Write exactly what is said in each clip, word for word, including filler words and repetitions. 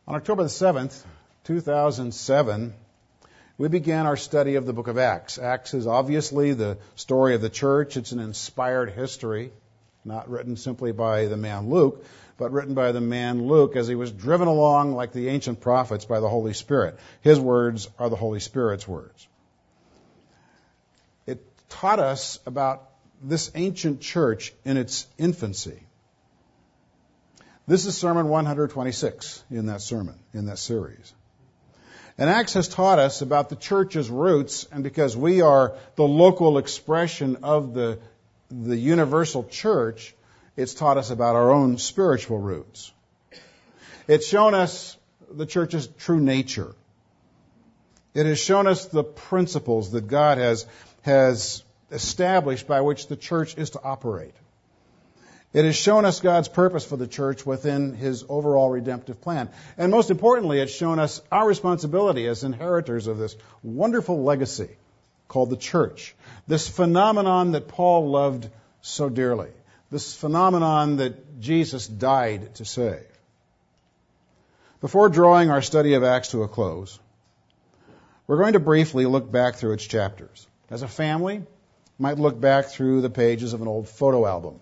On October the seventh, two thousand seven, we began our study of the book of Acts. Acts is obviously the story of the church. It's an inspired history, not written simply by the man Luke, but written by the man Luke as he was driven along like the ancient prophets by the Holy Spirit. His words are the Holy Spirit's words. It taught us about this ancient church in its infancy. This is sermon one twenty-six in that sermon, in that series. And Acts has taught us about the church's roots, and because we are the local expression of the, the universal church, it's taught us about our own spiritual roots. It's shown us the church's true nature. It has shown us the principles that God has, has established by which the church is to operate. It has shown us God's purpose for the church within His overall redemptive plan. And most importantly, it's shown us our responsibility as inheritors of this wonderful legacy called the church. This phenomenon that Paul loved so dearly. This phenomenon that Jesus died to save. Before drawing our study of Acts to a close, we're going to briefly look back through its chapters. As a family, might look back through the pages of an old photo album.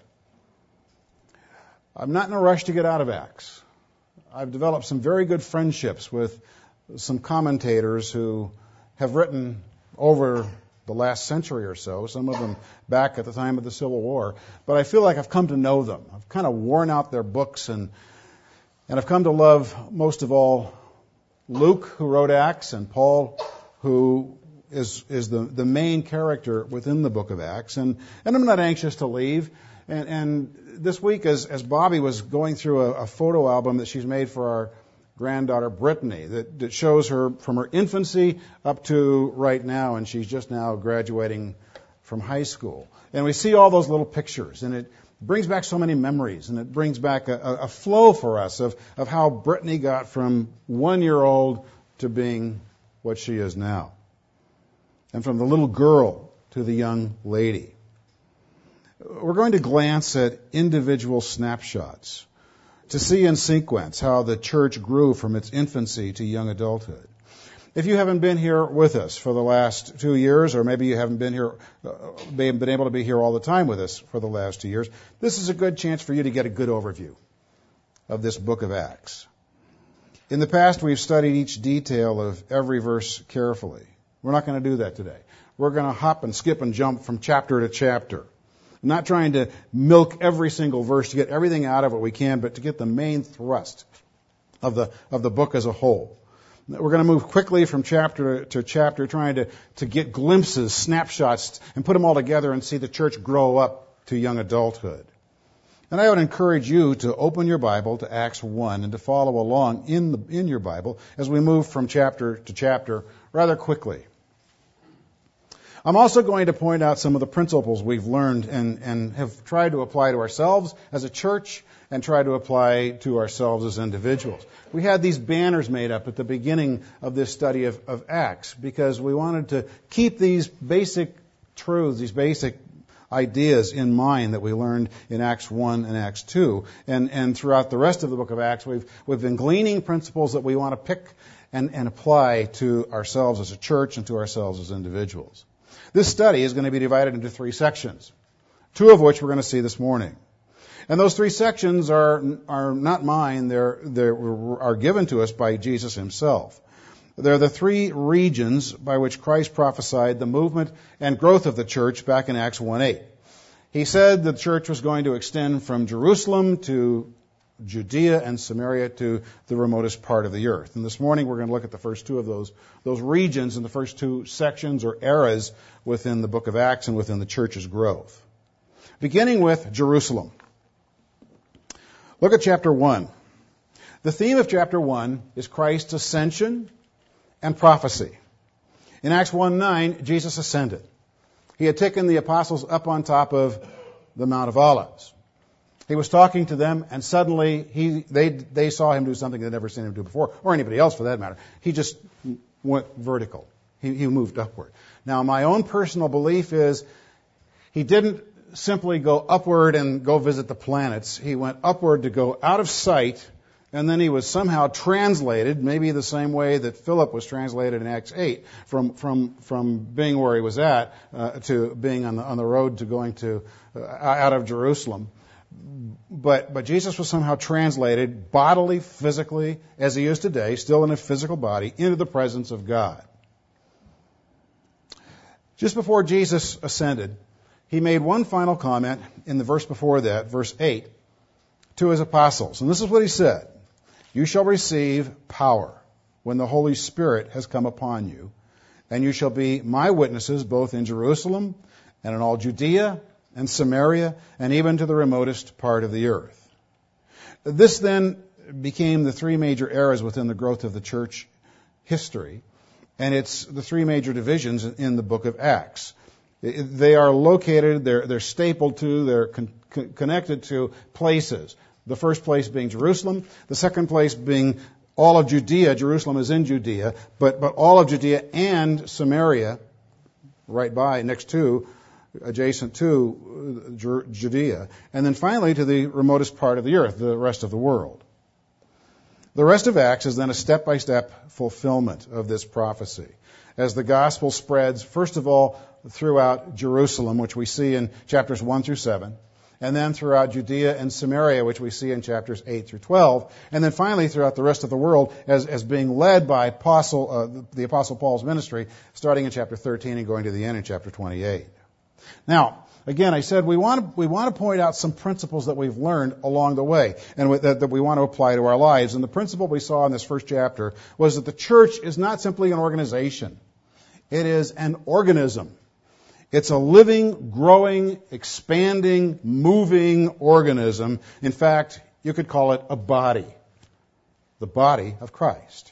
I'm not in a rush to get out of Acts. I've developed some very good friendships with some commentators who have written over the last century or so, some of them back at the time of the Civil War. But I feel like I've come to know them. I've kind of worn out their books, and and I've come to love most of all Luke, who wrote Acts, and Paul, who is is the, the main character within the book of Acts. And, and I'm not anxious to leave. And, and this week, as, as Bobby was going through a, a photo album that she's made for our granddaughter Brittany, that, that shows her from her infancy up to right now, and she's just now graduating from high school. And we see all those little pictures, and it brings back so many memories, and it brings back a, a flow for us of, of how Brittany got from one-year-old to being what she is now, and from the little girl to the young lady. We're going to glance at individual snapshots to see in sequence how the church grew from its infancy to young adulthood. If you haven't been here with us for the last two years, or maybe you haven't been here, uh, been able to be here all the time with us for the last two years, this is a good chance for you to get a good overview of this book of Acts. In the past, we've studied each detail of every verse carefully. We're not going to do that today. We're going to hop and skip and jump from chapter to chapter. I'm not trying to milk every single verse to get everything out of it we can, but to get the main thrust of the of the book as a whole. We're going to move quickly from chapter to chapter, trying to, to get glimpses, snapshots, and put them all together and see the church grow up to young adulthood. And I would encourage you to open your Bible to Acts one and to follow along in the in your Bible as we move from chapter to chapter rather quickly. I'm also going to point out some of the principles we've learned and, and have tried to apply to ourselves as a church and try to apply to ourselves as individuals. We had these banners made up at the beginning of this study of, of Acts because we wanted to keep these basic truths, these basic ideas in mind that we learned in Acts one and Acts two. And, and throughout the rest of the book of Acts, we've, we've been gleaning principles that we want to pick and, and apply to ourselves as a church and to ourselves as individuals. This study is going to be divided into three sections, two of which we're going to see this morning. And those three sections are are not mine. They're, they're are given to us by Jesus himself. They're the three regions by which Christ prophesied the movement and growth of the church back in Acts one eight. He said the church was going to extend from Jerusalem to Judea and Samaria to the remotest part of the earth. And this morning we're going to look at the first two of those those regions in the first two sections or eras within the book of Acts and within the church's growth. Beginning with Jerusalem. Look at chapter one. The theme of chapter one is Christ's ascension and prophecy. In Acts one nine, Jesus ascended. He had taken the apostles up on top of the Mount of Olives. He was talking to them, and suddenly he they they saw him do something they'd never seen him do before, or anybody else for that matter. He just went vertical. He, he moved upward. Now, my own personal belief is he didn't simply go upward and go visit the planets. He went upward to go out of sight and then he was somehow translated, maybe the same way that Philip was translated in Acts eight, from from from being where he was at uh, to being on the on the road to going to uh, out of Jerusalem. But but Jesus was somehow translated bodily, physically, as he is today, still in a physical body, into the presence of God. Just before Jesus ascended, he made one final comment in the verse before that, verse eight, to his apostles. And this is what he said: "You shall receive power when the Holy Spirit has come upon you, and you shall be my witnesses both in Jerusalem and in all Judea and Samaria, and even to the remotest part of the earth." This then became the three major eras within the growth of the church history, and it's the three major divisions in the book of Acts. They are located, they're, they're stapled to, they're con- con- connected to places. The first place being Jerusalem, the second place being all of Judea. Jerusalem is in Judea, but, but all of Judea and Samaria, right by, next to, adjacent to Judea, and then finally to the remotest part of the earth, the rest of the world. The rest of Acts is then a step-by-step fulfillment of this prophecy, as the gospel spreads, first of all, throughout Jerusalem, which we see in chapters one through seven, and then throughout Judea and Samaria, which we see in chapters eight through twelve, and then finally throughout the rest of the world as, as being led by Apostle, uh, the Apostle Paul's ministry, starting in chapter thirteen and going to the end in chapter twenty-eight. Now, again, I said we want to, we want to point out some principles that we've learned along the way and that, that we want to apply to our lives. And the principle we saw in this first chapter was that the church is not simply an organization. It is an organism. It's a living, growing, expanding, moving organism. In fact, you could call it a body. The body of Christ.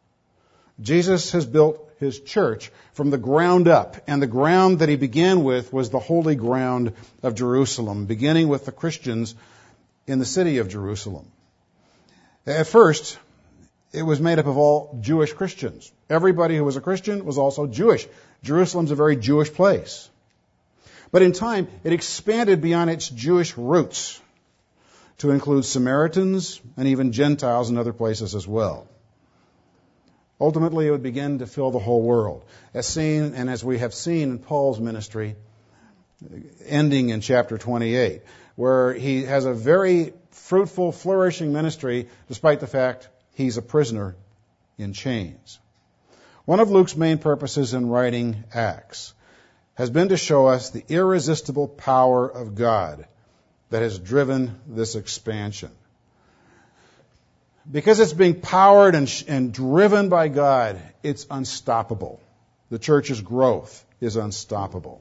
Jesus has built his church from the ground up, and the ground that he began with was the holy ground of Jerusalem, beginning with the Christians in the city of Jerusalem. At first, it was made up of all Jewish Christians. Everybody who was a Christian was also Jewish. Jerusalem's a very Jewish place. But in time, it expanded beyond its Jewish roots to include Samaritans and even Gentiles in other places as well. Ultimately, it would begin to fill the whole world, as seen and as we have seen in Paul's ministry, ending in chapter twenty-eight, where he has a very fruitful, flourishing ministry, despite the fact he's a prisoner in chains. One of Luke's main purposes in writing Acts has been to show us the irresistible power of God that has driven this expansion. Because it's being powered and, sh- and driven by God, it's unstoppable. The church's growth is unstoppable.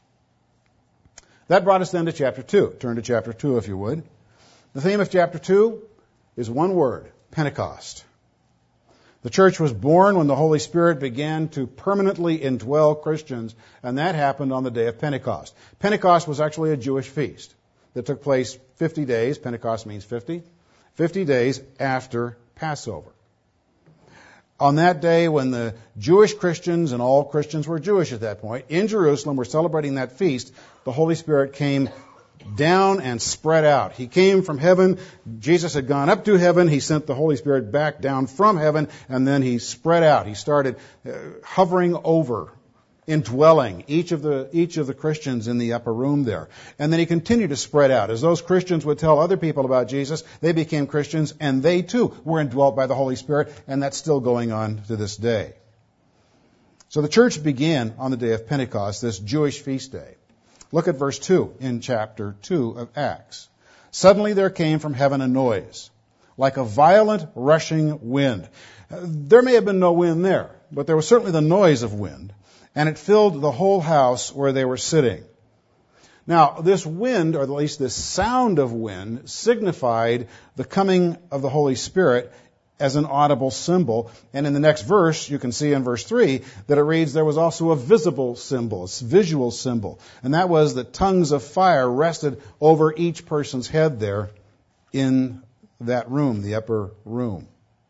That brought us then to chapter two. Turn to chapter two, if you would. The theme of chapter two is one word: Pentecost. The church was born when the Holy Spirit began to permanently indwell Christians, and that happened on the day of Pentecost. Pentecost was actually a Jewish feast that took place fifty days. Pentecost means fifty. fifty days after Passover. On that day, when the Jewish Christians, and all Christians were Jewish at that point, in Jerusalem were celebrating that feast, the Holy Spirit came down and spread out. He came from heaven. Jesus had gone up to heaven. He sent the Holy Spirit back down from heaven, and then he spread out. He started uh, hovering over, indwelling each of the each of the Christians in the upper room there. And then he continued to spread out. As those Christians would tell other people about Jesus, they became Christians, and they too were indwelt by the Holy Spirit, and that's still going on to this day. So the church began on the day of Pentecost, this Jewish feast day. Look at verse two in chapter two of Acts. Suddenly there came from heaven a noise, like a violent rushing wind. There may have been no wind there, but there was certainly the noise of wind. And it filled the whole house where they were sitting. Now, this wind, or at least this sound of wind, signified the coming of the Holy Spirit as an audible symbol. And in the next verse, you can see in verse three, that it reads, there was also a visible symbol, a visual symbol. And that was that tongues of fire rested over each person's head there in that room, the upper room.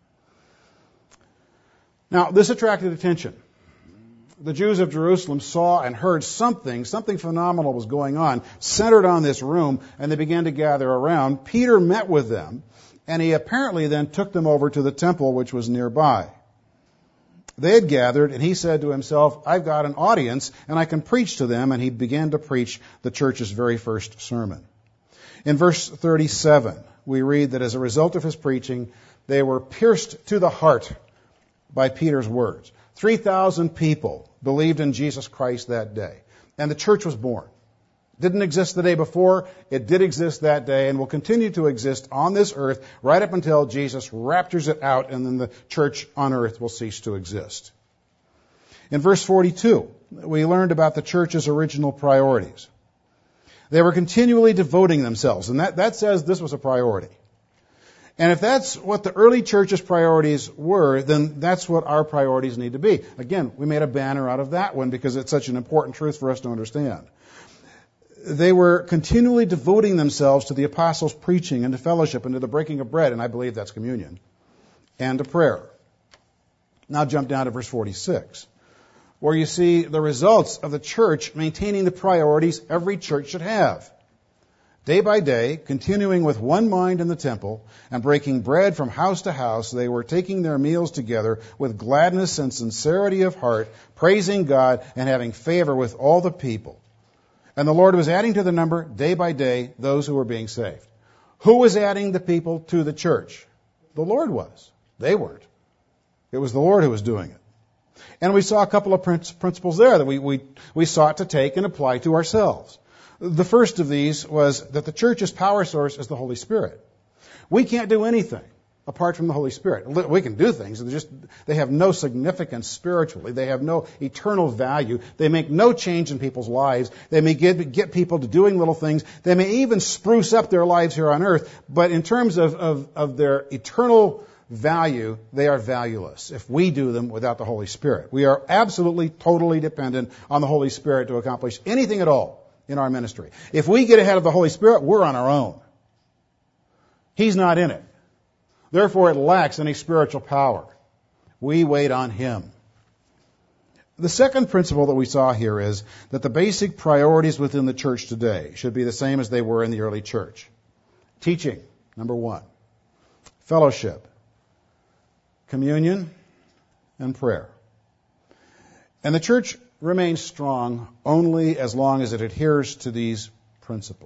Now, this attracted attention. The Jews of Jerusalem saw and heard something, something phenomenal was going on, centered on this room, and they began to gather around. Peter met with them, and he apparently then took them over to the temple, which was nearby. They had gathered, and he said to himself, I've got an audience, and I can preach to them, and he began to preach the church's very first sermon. In verse thirty-seven, we read that as a result of his preaching, they were pierced to the heart by Peter's words. three thousand people believed in Jesus Christ that day, and the church was born. It didn't exist the day before, it did exist that day, and will continue to exist on this earth right up until Jesus raptures it out, and then the church on earth will cease to exist. In verse forty-two, we learned about the church's original priorities. They were continually devoting themselves, and that, that says this was a priority. And if that's what the early church's priorities were, then that's what our priorities need to be. Again, we made a banner out of that one because it's such an important truth for us to understand. They were continually devoting themselves to the apostles' preaching and to fellowship and to the breaking of bread, and I believe that's communion, and to prayer. Now jump down to verse forty-six, where you see the results of the church maintaining the priorities every church should have. Day by day, continuing with one mind in the temple and breaking bread from house to house, they were taking their meals together with gladness and sincerity of heart, praising God and having favor with all the people. And the Lord was adding to the number, day by day, those who were being saved. Who was adding the people to the church? The Lord was. They weren't. It was the Lord who was doing it. And we saw a couple of principles there that we, we, we sought to take and apply to ourselves. The first of these was that the church's power source is the Holy Spirit. We can't do anything apart from the Holy Spirit. We can do things, they just they have no significance spiritually. They have no eternal value. They make no change in people's lives. They may get, get people to doing little things. They may even spruce up their lives here on earth. But in terms of, of, of their eternal value, they are valueless if we do them without the Holy Spirit. We are absolutely, totally dependent on the Holy Spirit to accomplish anything at all in our ministry. If we get ahead of the Holy Spirit, we're on our own. He's not in it. Therefore, it lacks any spiritual power. We wait on Him. The second principle that we saw here is that the basic priorities within the church today should be the same as they were in the early church. Teaching, number one. Fellowship. Communion. And prayer. And the church remains strong only as long as it adheres to these principles.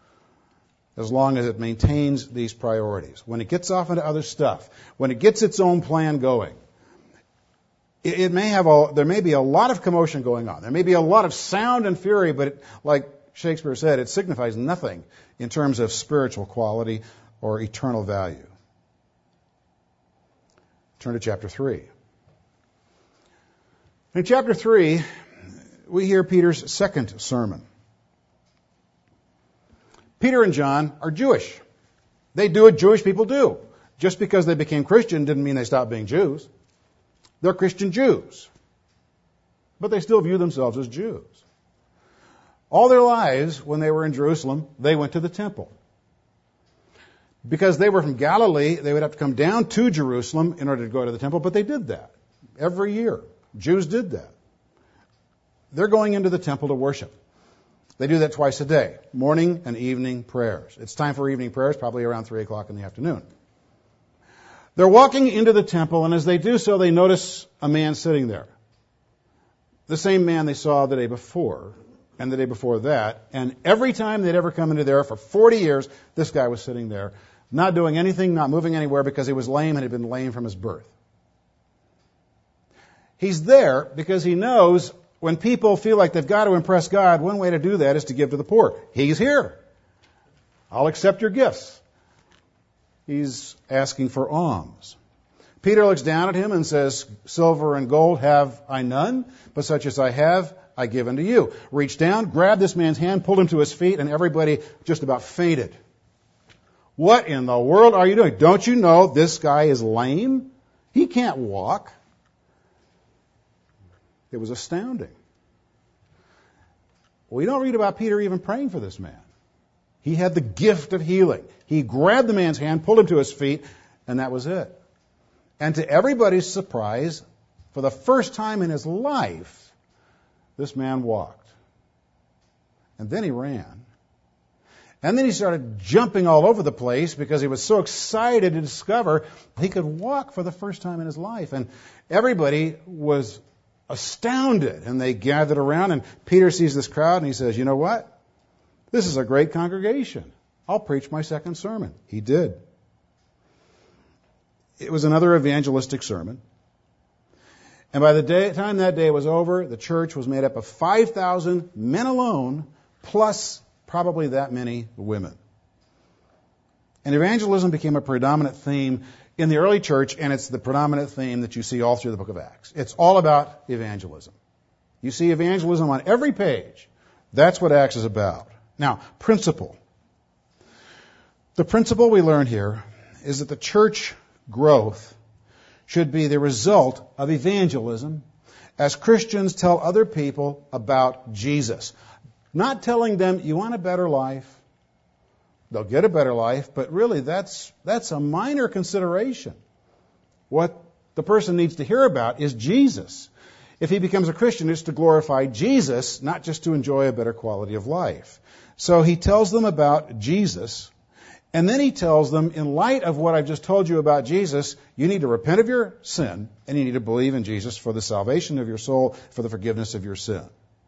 As long as it maintains these priorities. When it gets off into other stuff, when it gets its own plan going, it, it may have a, there may be a lot of commotion going on. There may be a lot of sound and fury, but it, like Shakespeare said, it signifies nothing in terms of spiritual quality or eternal value. Turn to chapter three. In chapter three, we hear Peter's second sermon. Peter and John are Jewish. They do what Jewish people do. Just because they became Christian didn't mean they stopped being Jews. They're Christian Jews. But they still view themselves as Jews. All their lives, when they were in Jerusalem, they went to the temple. Because they were from Galilee, they would have to come down to Jerusalem in order to go to the temple, but they did that. Every year, Jews did that. They're going into the temple to worship. They do that twice a day, morning and evening prayers. It's time for evening prayers, probably around three o'clock in the afternoon. They're walking into the temple, and as they do so, they notice a man sitting there. The same man they saw the day before, and the day before that. And every time they'd ever come into there for forty years, this guy was sitting there, not doing anything, not moving anywhere, because he was lame and had been lame from his birth. He's there because he knows when people feel like they've got to impress God, one way to do that is to give to the poor. He's here. I'll accept your gifts. He's asking for alms. Peter looks down at him and says, silver and gold have I none, but such as I have, I give unto you. Reached down, grabbed this man's hand, pulled him to his feet, and everybody just about fainted. What in the world are you doing? Don't you know this guy is lame? He can't walk. It was astounding. We don't read about Peter even praying for this man. He had the gift of healing. He grabbed the man's hand, pulled him to his feet, and that was it. And to everybody's surprise, for the first time in his life, this man walked. And then he ran. And then he started jumping all over the place because he was so excited to discover he could walk for the first time in his life. And everybody was astounded, and they gathered around, and Peter sees this crowd, and he says, you know what? This is a great congregation. I'll preach my second sermon. He did. It was another evangelistic sermon. And by the day, time that day was over, the church was made up of five thousand men alone, plus probably that many women. And evangelism became a predominant theme in the early church, and it's the predominant theme that you see all through the book of Acts. It's all about evangelism. You see evangelism on every page. That's what Acts is about. Now, principle. The principle we learn here is that the church growth should be the result of evangelism as Christians tell other people about Jesus. Not telling them, you want a better life. They'll get a better life, but really that's that's a minor consideration. What the person needs to hear about is Jesus. If he becomes a Christian, it's to glorify Jesus, not just to enjoy a better quality of life. So he tells them about Jesus, and then he tells them, in light of what I've just told you about Jesus, you need to repent of your sin, and you need to believe in Jesus for the salvation of your soul, for the forgiveness of your sin.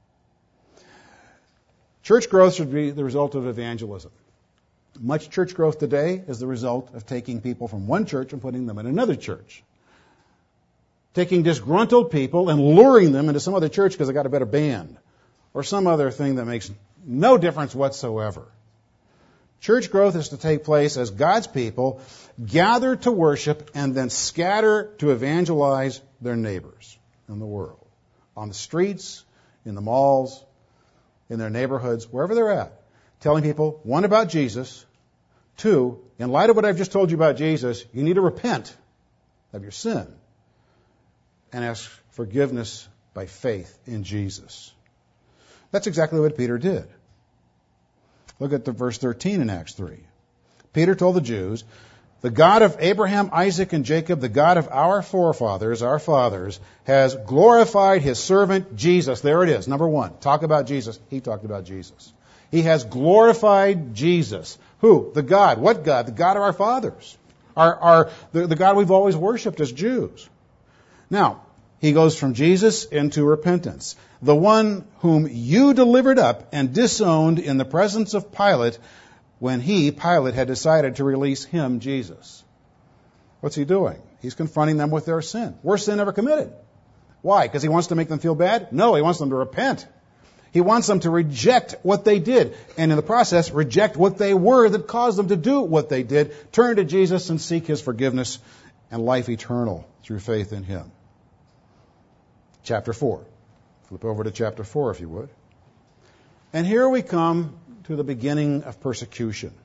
Church growth should be the result of evangelism. Much church growth today is the result of taking people from one church and putting them in another church. Taking disgruntled people and luring them into some other church because they got a better band, or some other thing that makes no difference whatsoever. Church growth is to take place as God's people gather to worship and then scatter to evangelize their neighbors in the world, on the streets, in the malls, in their neighborhoods, wherever they're at, telling people, one, about Jesus, two, in light of what I've just told you about Jesus, you need to repent of your sin and ask forgiveness by faith in Jesus. That's exactly what Peter did. Look at the verse thirteen in Acts three. Peter told the Jews, the God of Abraham, Isaac, and Jacob, the God of our forefathers, our fathers, has glorified his servant Jesus. There it is, number one. Talk about Jesus. He talked about Jesus. He has glorified Jesus. Who? The God. What God? The God of our fathers. Our, our, the, the God we've always worshipped as Jews. Now, he goes from Jesus into repentance. The one whom you delivered up and disowned in the presence of Pilate when he, Pilate, had decided to release him, Jesus. What's he doing? He's confronting them with their sin. Worst sin ever committed. Why? Because he wants to make them feel bad? No, he wants them to repent. He wants them to reject what they did, and in the process, reject what they were that caused them to do what they did, turn to Jesus and seek his forgiveness and life eternal through faith in him. Chapter four. Flip over to chapter four, if you would. And here we come to the beginning of persecution.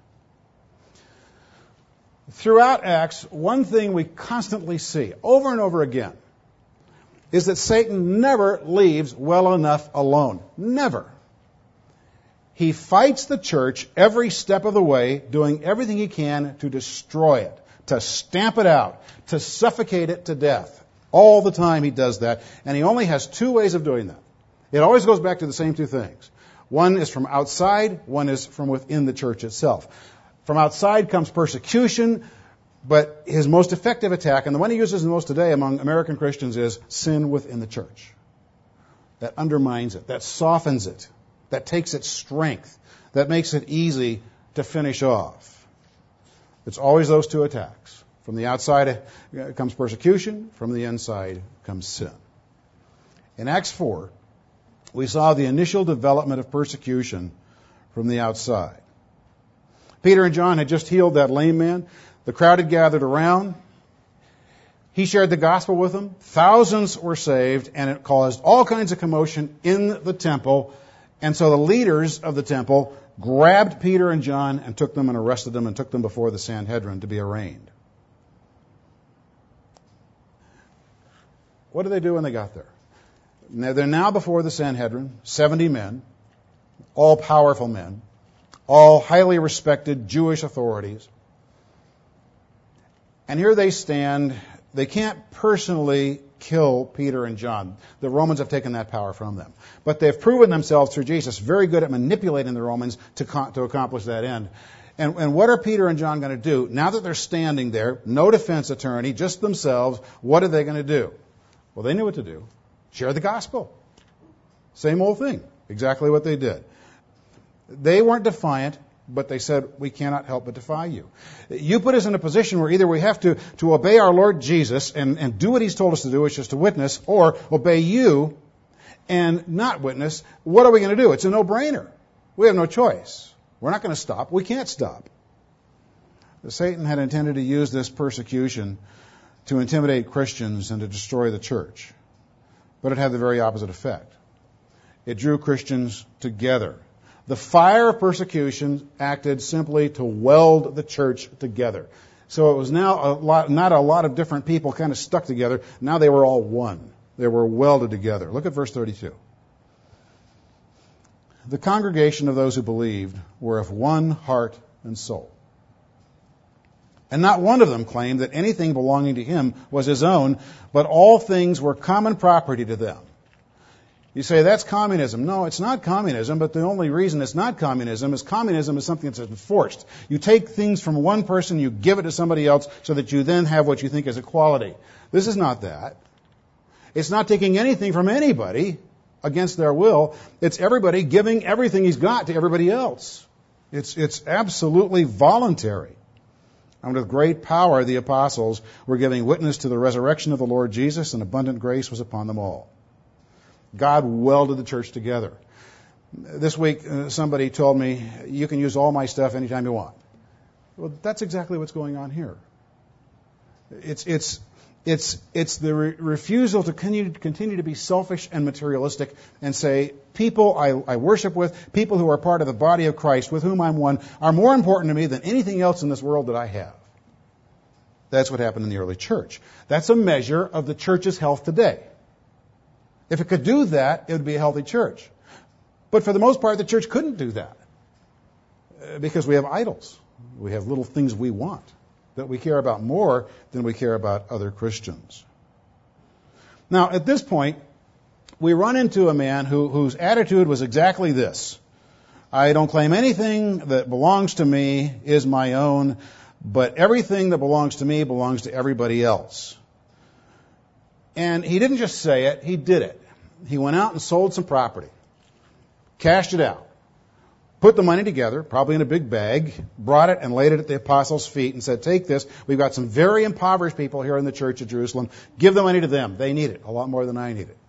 Throughout Acts, one thing we constantly see, over and over again, is that Satan never leaves well enough alone. Never. He fights the church every step of the way, doing everything he can to destroy it, to stamp it out, to suffocate it to death. All the time he does that, and he only has two ways of doing that. It always goes back to the same two things. One is from outside, one is from within the church itself. From outside comes persecution, but his most effective attack, and the one he uses the most today among American Christians, is sin within the church. That undermines it, that softens it, that takes its strength, that makes it easy to finish off. It's always those two attacks. From the outside comes persecution, from the inside comes sin. In Acts four, we saw the initial development of persecution from the outside. Peter and John had just healed that lame man. The crowd had gathered around. He shared the gospel with them. Thousands were saved, and it caused all kinds of commotion in the temple. And so the leaders of the temple grabbed Peter and John and took them and arrested them and took them before the Sanhedrin to be arraigned. What did they do when they got there? Now, they're now before the Sanhedrin, seventy men, all powerful men, all highly respected Jewish authorities. And here they stand. They can't personally kill Peter and John. The Romans have taken that power from them. But they've proven themselves through Jesus very good at manipulating the Romans to, to accomplish that end. And, and what are Peter and John going to do? Now that they're standing there, no defense attorney, just themselves, what are they going to do? Well, they knew what to do. Share the gospel. Same old thing. Exactly what they did. They weren't defiant, but they said, we cannot help but defy you. You put us in a position where either we have to, to obey our Lord Jesus and, and do what he's told us to do, which is to witness, or obey you and not witness. What are we going to do? It's a no-brainer. We have no choice. We're not going to stop. We can't stop. Satan had intended to use this persecution to intimidate Christians and to destroy the church. But it had the very opposite effect. It drew Christians together. The fire of persecution acted simply to weld the church together. So it was now a lot, not a lot of different people kind of stuck together. Now they were all one. They were welded together. Look at verse thirty-two. The congregation of those who believed were of one heart and soul. And not one of them claimed that anything belonging to him was his own, but all things were common property to them. You say, that's communism. No, it's not communism, but the only reason it's not communism is communism is something that's enforced. You take things from one person, you give it to somebody else, so that you then have what you think is equality. This is not that. It's not taking anything from anybody against their will. It's everybody giving everything he's got to everybody else. It's, it's absolutely voluntary. And with great power, the apostles were giving witness to the resurrection of the Lord Jesus, and abundant grace was upon them all. God welded the church together. This week, uh, somebody told me, you can use all my stuff anytime you want. Well, that's exactly what's going on here. It's, it's, it's, it's the re- refusal to continue, continue to be selfish and materialistic and say, people I, I worship with, people who are part of the body of Christ, with whom I'm one, are more important to me than anything else in this world that I have. That's what happened in the early church. That's a measure of the church's health today. If it could do that, it would be a healthy church. But for the most part, the church couldn't do that because we have idols. We have little things we want that we care about more than we care about other Christians. Now, at this point, we run into a man who, whose attitude was exactly this. I don't claim anything that belongs to me is my own, but everything that belongs to me belongs to everybody else. And he didn't just say it, he did it. He went out and sold some property, cashed it out, put the money together, probably in a big bag, brought it and laid it at the apostles' feet and said, take this. We've got some very impoverished people here in the church of Jerusalem. Give the money to them. They need it a lot more than I need it.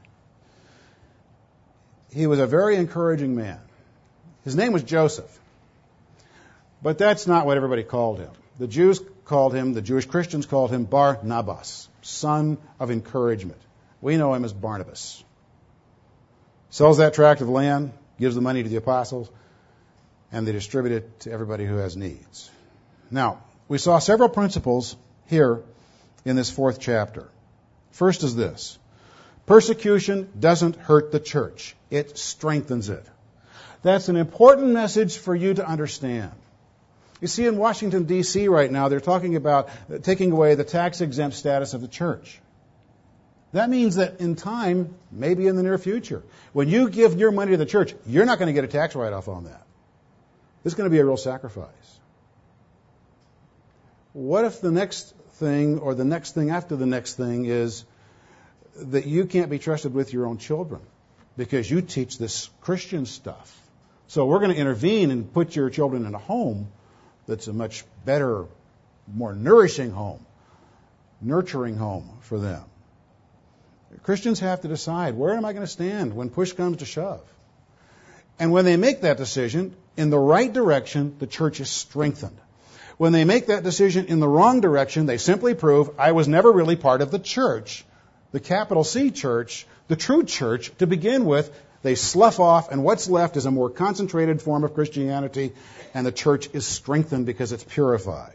He was a very encouraging man. His name was Joseph. But that's not what everybody called him. The Jews called him, the Jewish Christians called him Barnabas, son of encouragement. We know him as Barnabas. Sells that tract of land, gives the money to the apostles, and they distribute it to everybody who has needs. Now, we saw several principles here in this fourth chapter. First is this. Persecution doesn't hurt the church. It strengthens it. That's an important message for you to understand. You see, in Washington, D C right now, they're talking about taking away the tax-exempt status of the church. That means that in time, maybe in the near future, when you give your money to the church, you're not going to get a tax write-off on that. It's going to be a real sacrifice. What if the next thing or the next thing after the next thing is that you can't be trusted with your own children because you teach this Christian stuff? So we're going to intervene and put your children in a home that's a much better, more nourishing home, nurturing home for them. Christians have to decide, where am I going to stand when push comes to shove? And when they make that decision in the right direction, the church is strengthened. When they make that decision in the wrong direction, they simply prove, I was never really part of the church, the capital C church, the true church to begin with. They slough off, and what's left is a more concentrated form of Christianity, and the church is strengthened because it's purified.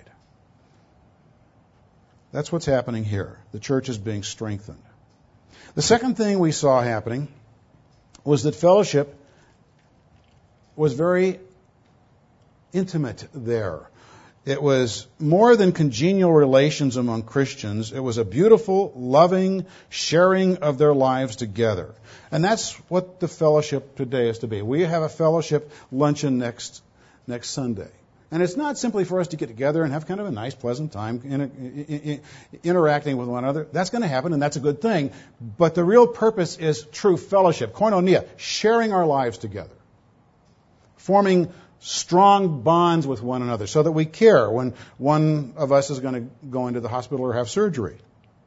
That's what's happening here. The church is being strengthened. The second thing we saw happening was that fellowship was very intimate there. It was more than congenial relations among Christians. It was a beautiful, loving sharing of their lives together. And that's what the fellowship today is to be. We have a fellowship luncheon next next Sunday. And it's not simply for us to get together and have kind of a nice, pleasant time in, in, in, interacting with one another. That's going to happen, and that's a good thing. But the real purpose is true fellowship, koinonia, sharing our lives together, forming strong bonds with one another so that we care when one of us is going to go into the hospital or have surgery.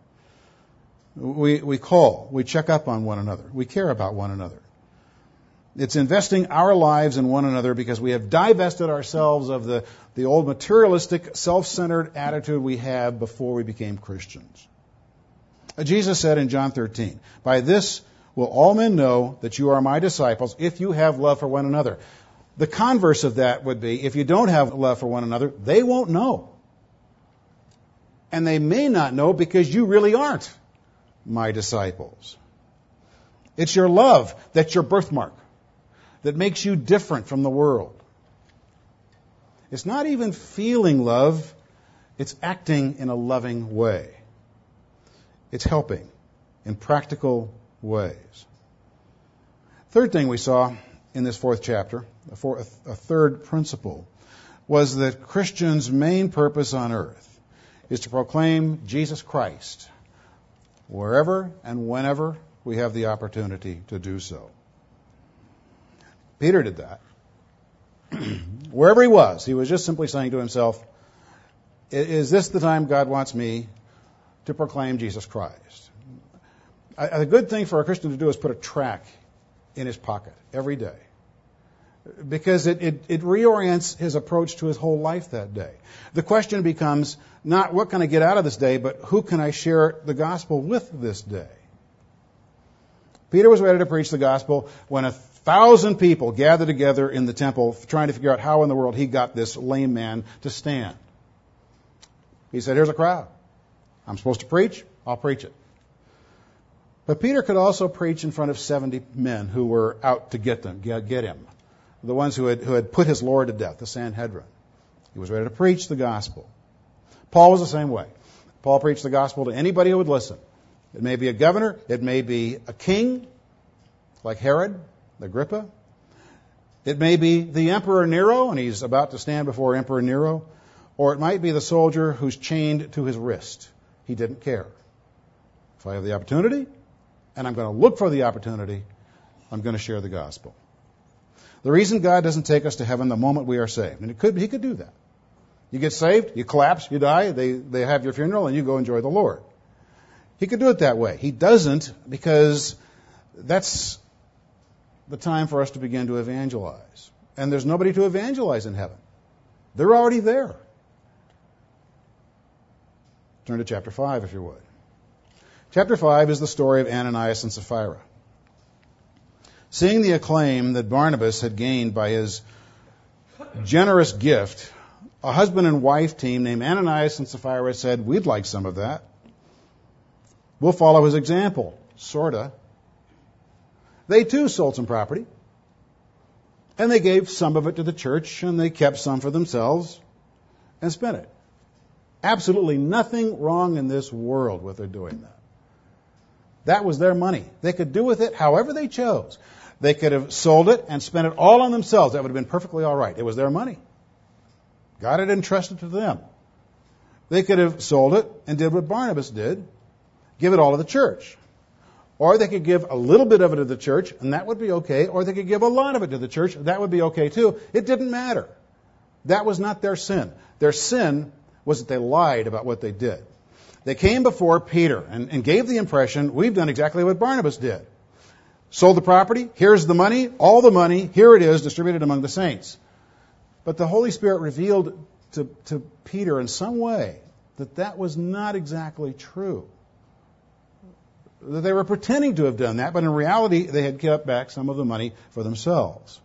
We, we call, we check up on one another, we care about one another. It's investing our lives in one another because we have divested ourselves of the, the old materialistic, self-centered attitude we had before we became Christians. Jesus said in John thirteen, "By this will all men know that you are my disciples if you have love for one another." The converse of that would be, if you don't have love for one another, they won't know. And they may not know because you really aren't my disciples. It's your love that's your birthmark, that makes you different from the world. It's not even feeling love, it's acting in a loving way. It's helping in practical ways. Third thing we saw in this fourth chapter, a, fourth, a third principle, was that Christians' main purpose on earth is to proclaim Jesus Christ wherever and whenever we have the opportunity to do so. Peter did that. Wherever he was, he was just simply saying to himself, is this the time God wants me to proclaim Jesus Christ? A good thing for a Christian to do is put a tract in his pocket every day, because it, it, it reorients his approach to his whole life that day. The question becomes not what can I get out of this day, but who can I share the gospel with this day? Peter was ready to preach the gospel when a thousand people gathered together in the temple trying to figure out how in the world he got this lame man to stand. He said, here's a crowd. I'm supposed to preach. I'll preach it. But Peter could also preach in front of seventy men who were out to get them, get, get him. The ones who had, who had put his Lord to death, the Sanhedrin. He was ready to preach the gospel. Paul was the same way. Paul preached the gospel to anybody who would listen. It may be a governor. It may be a king, like Herod, Agrippa. It may be the Emperor Nero, and he's about to stand before Emperor Nero. Or it might be the soldier who's chained to his wrist. He didn't care. If I have the opportunity, and I'm going to look for the opportunity, I'm going to share the gospel. The reason God doesn't take us to heaven the moment we are saved, and it could, he could do that. You get saved, you collapse, you die, they, they have your funeral, and you go enjoy the Lord. He could do it that way. He doesn't, because that's the time for us to begin to evangelize. And there's nobody to evangelize in heaven. They're already there. Turn to chapter five, if you would. Chapter five is the story of Ananias and Sapphira. Seeing the acclaim that Barnabas had gained by his generous gift, a husband and wife team named Ananias and Sapphira said, we'd like some of that. We'll follow his example, sorta. They too sold some property, and they gave some of it to the church, and they kept some for themselves and spent it. Absolutely nothing wrong in this world with their doing that. That was their money. They could do with it however they chose. They could have sold it and spent it all on themselves. That would have been perfectly all right. It was their money. God had entrusted it to them. They could have sold it and did what Barnabas did, give it all to the church. Or they could give a little bit of it to the church, and that would be okay. Or they could give a lot of it to the church. That would be okay too. It didn't matter. That was not their sin. Their sin was that they lied about what they did. They came before Peter and, and gave the impression, we've done exactly what Barnabas did. Sold the property, here's the money, all the money, here it is, distributed among the saints. But the Holy Spirit revealed to, to Peter in some way that that was not exactly true. That they were pretending to have done that, but in reality they had kept back some of the money for themselves.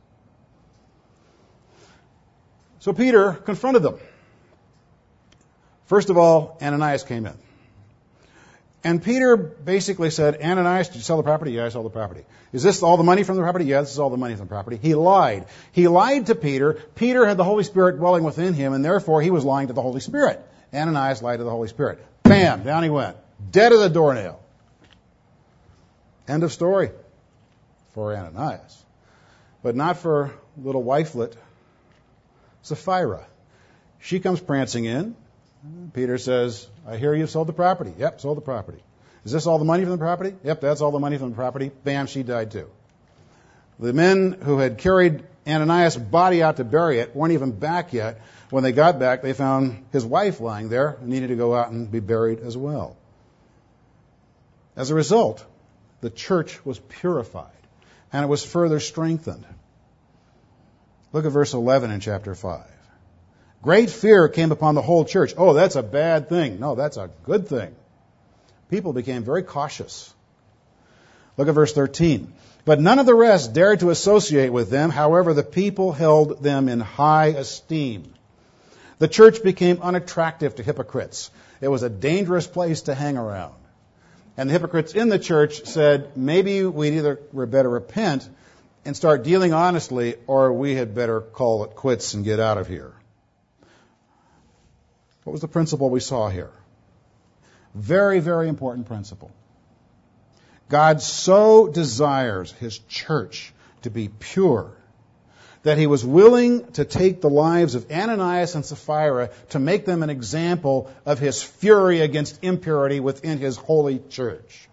So Peter confronted them. First of all, Ananias came in. And Peter basically said, Ananias, did you sell the property? Yeah, I sold the property. Is this all the money from the property? Yeah, this is all the money from the property. He lied. He lied to Peter. Peter had the Holy Spirit dwelling within him, and therefore he was lying to the Holy Spirit. Ananias lied to the Holy Spirit. Bam, down he went. Dead as a doornail. End of story for Ananias. But not for little wifelet Sapphira. She comes prancing in. Peter says, I hear you've sold the property. Yep, sold the property. Is this all the money from the property? Yep, that's all the money from the property. Bam, she died too. The men who had carried Ananias' body out to bury it weren't even back yet. When they got back, they found his wife lying there and needed to go out and be buried as well. As a result, the church was purified and it was further strengthened. Look at verse eleven in chapter five. Great fear came upon the whole church. Oh, that's a bad thing. No, that's a good thing. People became very cautious. Look at verse thirteen. But none of the rest dared to associate with them. However, the people held them in high esteem. The church became unattractive to hypocrites. It was a dangerous place to hang around. And the hypocrites in the church said, maybe we'd either we better repent and start dealing honestly, or we had better call it quits and get out of here. What was the principle we saw here? Very, very important principle. God so desires His church to be pure that He was willing to take the lives of Ananias and Sapphira to make them an example of His fury against impurity within His holy church.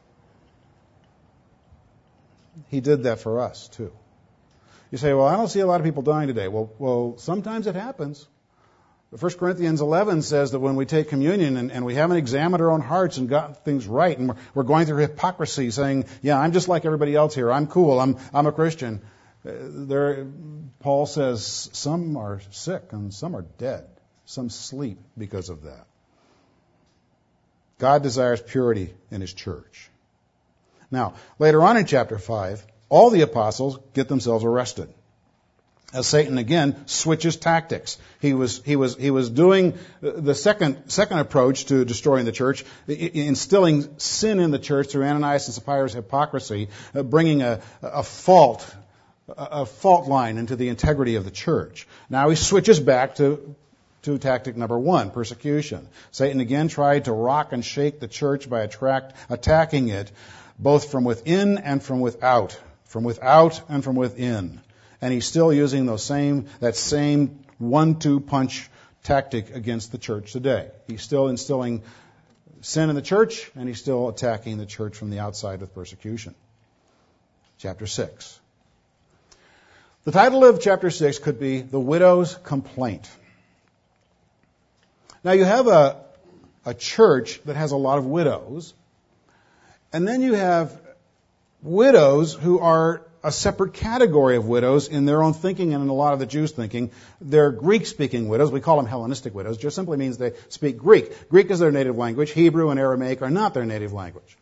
He did that for us, too. You say, well, I don't see a lot of people dying today. Well, well, sometimes it happens. First Corinthians eleven says that when we take communion and, and we haven't examined our own hearts and got things right, and we're, we're going through hypocrisy, saying, yeah, I'm just like everybody else here. I'm cool. I'm, I'm a Christian. Uh, there, Paul says some are sick and some are dead. Some sleep because of that. God desires purity in His church. Now, later on in chapter five, all the apostles get themselves arrested. As Satan again switches tactics. He was he was he was doing the second second approach to destroying the church, instilling sin in the church through Ananias and Sapphira's hypocrisy, bringing a, a fault a fault line into the integrity of the church. Now he switches back to to tactic number one, persecution. Satan again tried to rock and shake the church by attract, attacking it both from within and from without, from without and from within. And he's still using those same that same one two punch tactic against the church today. He's still instilling sin in the church, and he's still attacking the church from the outside with persecution. Chapter six. The title of chapter six could be The Widow's Complaint. Now you have a, a church that has a lot of widows, and then you have widows who are a separate category of widows in their own thinking and in a lot of the Jews' thinking. They're Greek-speaking widows. We call them Hellenistic widows. It just simply means they speak Greek. Greek is their native language. Hebrew and Aramaic are not their native language.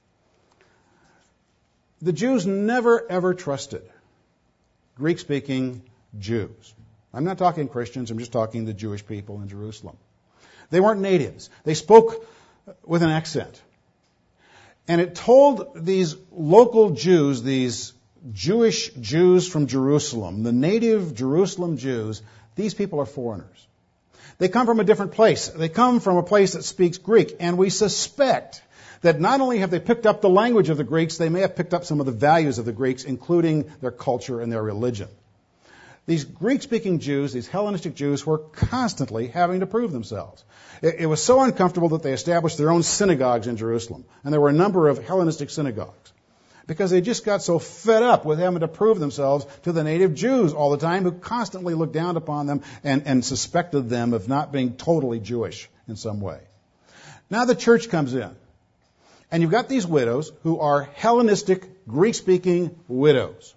The Jews never, ever trusted Greek-speaking Jews. I'm not talking Christians. I'm just talking the Jewish people in Jerusalem. They weren't natives. They spoke with an accent. And it told these local Jews, these Jewish Jews from Jerusalem, the native Jerusalem Jews, these people are foreigners. They come from a different place. They come from a place that speaks Greek. And we suspect that not only have they picked up the language of the Greeks, they may have picked up some of the values of the Greeks, including their culture and their religion. These Greek-speaking Jews, these Hellenistic Jews, were constantly having to prove themselves. It, it was so uncomfortable that they established their own synagogues in Jerusalem. And there were a number of Hellenistic synagogues, because they just got so fed up with having to prove themselves to the native Jews all the time, who constantly looked down upon them and, and suspected them of not being totally Jewish in some way. Now the church comes in, and you've got these widows who are Hellenistic, Greek-speaking widows.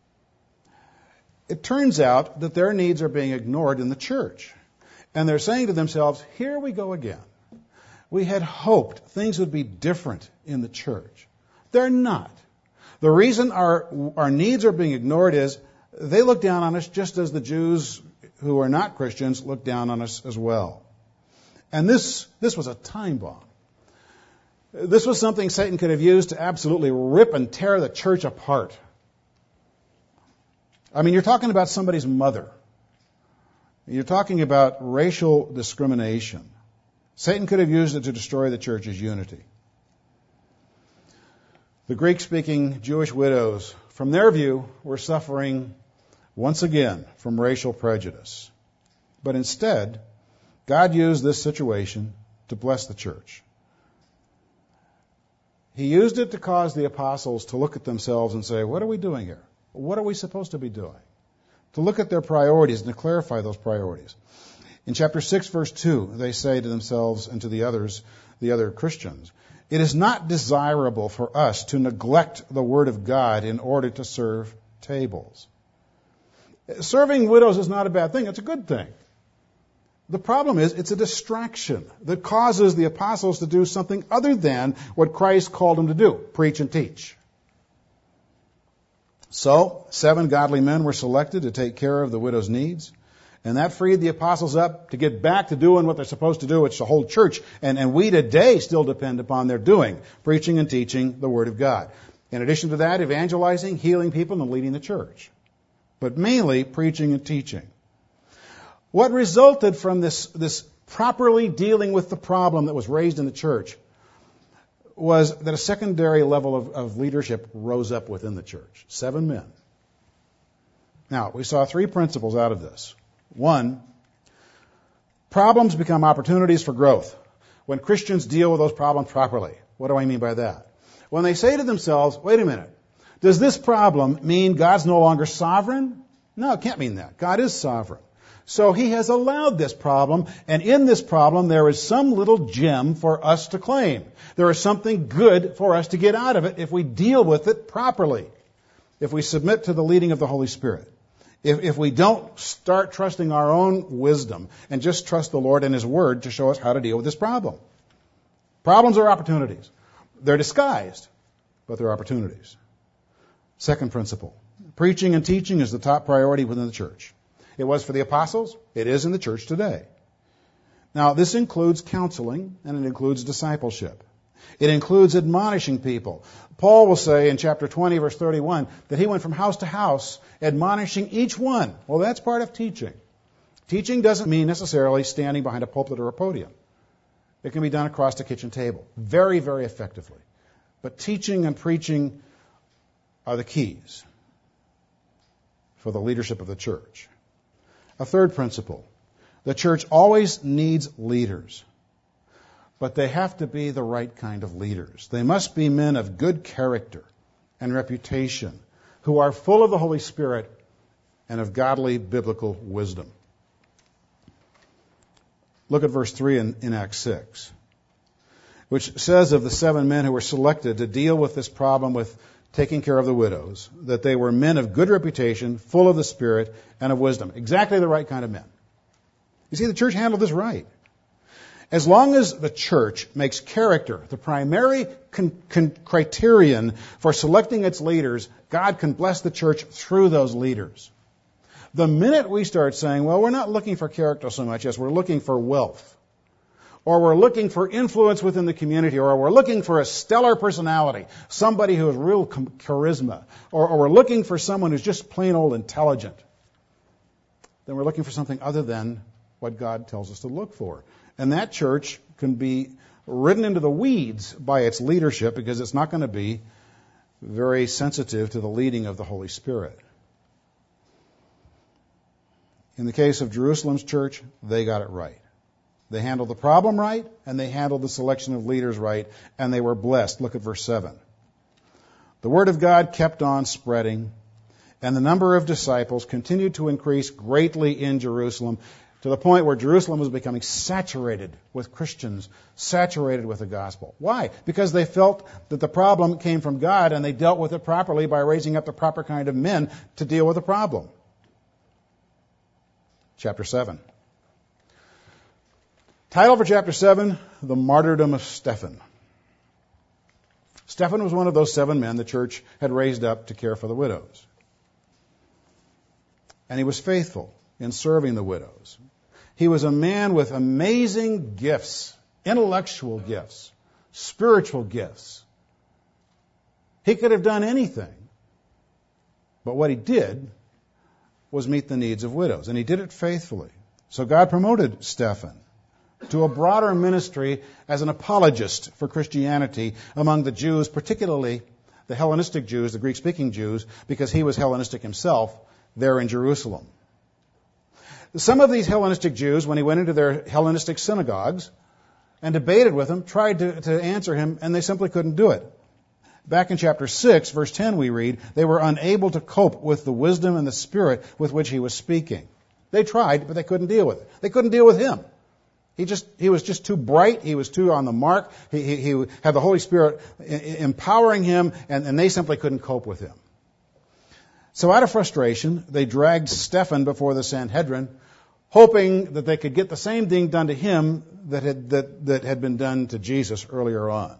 It turns out that their needs are being ignored in the church. And they're saying to themselves, here we go again. We had hoped things would be different in the church. They're not. The reason our our needs are being ignored is they look down on us just as the Jews who are not Christians look down on us as well. And this this was a time bomb. This was something Satan could have used to absolutely rip and tear the church apart. I mean, you're talking about somebody's mother. You're talking about racial discrimination. Satan could have used it to destroy the church's unity. The Greek-speaking Jewish widows, from their view, were suffering once again from racial prejudice. But instead, God used this situation to bless the church. He used it to cause the apostles to look at themselves and say, what are we doing here? What are we supposed to be doing? To look at their priorities and to clarify those priorities. In chapter six, verse two, they say to themselves and to the others, the other Christians, it is not desirable for us to neglect the word of God in order to serve tables. Serving widows is not a bad thing. It's a good thing. The problem is it's a distraction that causes the apostles to do something other than what Christ called them to do, preach and teach. So, seven godly men were selected to take care of the widow's needs, and that freed the apostles up to get back to doing what they're supposed to do, which is the whole church, and, and we today still depend upon their doing, preaching and teaching the Word of God. In addition to that, evangelizing, healing people, and leading the church. But mainly preaching and teaching. What resulted from this, this properly dealing with the problem that was raised in the church was that a secondary level of, of leadership rose up within the church. Seven men. Now, we saw three principles out of this. One, problems become opportunities for growth when Christians deal with those problems properly. What do I mean by that? When they say to themselves, wait a minute, does this problem mean God's no longer sovereign? No, it can't mean that. God is sovereign. So he has allowed this problem, and in this problem there is some little gem for us to claim. There is something good for us to get out of it if we deal with it properly, if we submit to the leading of the Holy Spirit. If, if we don't start trusting our own wisdom and just trust the Lord and His Word to show us how to deal with this problem. Problems are opportunities. They're disguised, but they're opportunities. Second principle. Preaching and teaching is the top priority within the church. It was for the apostles. It is in the church today. Now, this includes counseling, and it includes discipleship. It includes admonishing people. Paul will say in chapter twenty, verse thirty-one, that he went from house to house, admonishing each one. Well, that's part of teaching. Teaching doesn't mean necessarily standing behind a pulpit or a podium. It can be done across the kitchen table, very, very effectively. But teaching and preaching are the keys for the leadership of the church. A third principle, the church always needs leaders, but they have to be the right kind of leaders. They must be men of good character and reputation, who are full of the Holy Spirit and of godly biblical wisdom. Look at verse three in, in Acts six, which says of the seven men who were selected to deal with this problem with taking care of the widows, that they were men of good reputation, full of the Spirit and of wisdom. Exactly the right kind of men. You see, the church handled this right. As long as the church makes character the primary con- con- criterion for selecting its leaders, God can bless the church through those leaders. The minute we start saying, well, we're not looking for character so much as we're looking for wealth, or we're looking for influence within the community, or we're looking for a stellar personality, somebody who has real charisma, or, or we're looking for someone who's just plain old intelligent, then we're looking for something other than what God tells us to look for. And that church can be ridden into the weeds by its leadership because it's not going to be very sensitive to the leading of the Holy Spirit. In the case of Jerusalem's church, they got it right. They handled the problem right, and they handled the selection of leaders right, and they were blessed. Look at verse seven. The word of God kept on spreading, and the number of disciples continued to increase greatly in Jerusalem, to the point where Jerusalem was becoming saturated with Christians, saturated with the gospel. Why? Because they felt that the problem came from God, and they dealt with it properly by raising up the proper kind of men to deal with the problem. Chapter seven. Title for chapter seven, The Martyrdom of Stephen. Stephen was one of those seven men the church had raised up to care for the widows. And he was faithful in serving the widows. He was a man with amazing gifts, intellectual gifts, spiritual gifts. He could have done anything. But what he did was meet the needs of widows, and he did it faithfully. So God promoted Stephen to a broader ministry as an apologist for Christianity among the Jews, particularly the Hellenistic Jews, the Greek-speaking Jews, because he was Hellenistic himself there in Jerusalem. Some of these Hellenistic Jews, when he went into their Hellenistic synagogues and debated with them, tried to, to answer him, and they simply couldn't do it. Back in chapter six, verse ten, we read, they were unable to cope with the wisdom and the spirit with which he was speaking. They tried, but they couldn't deal with it. They couldn't deal with him. He just he was just too bright. He was too on the mark. He, he, he had the Holy Spirit empowering him, and, and they simply couldn't cope with him. So out of frustration, they dragged Stephen before the Sanhedrin, hoping that they could get the same thing done to him that had, that, that had been done to Jesus earlier on.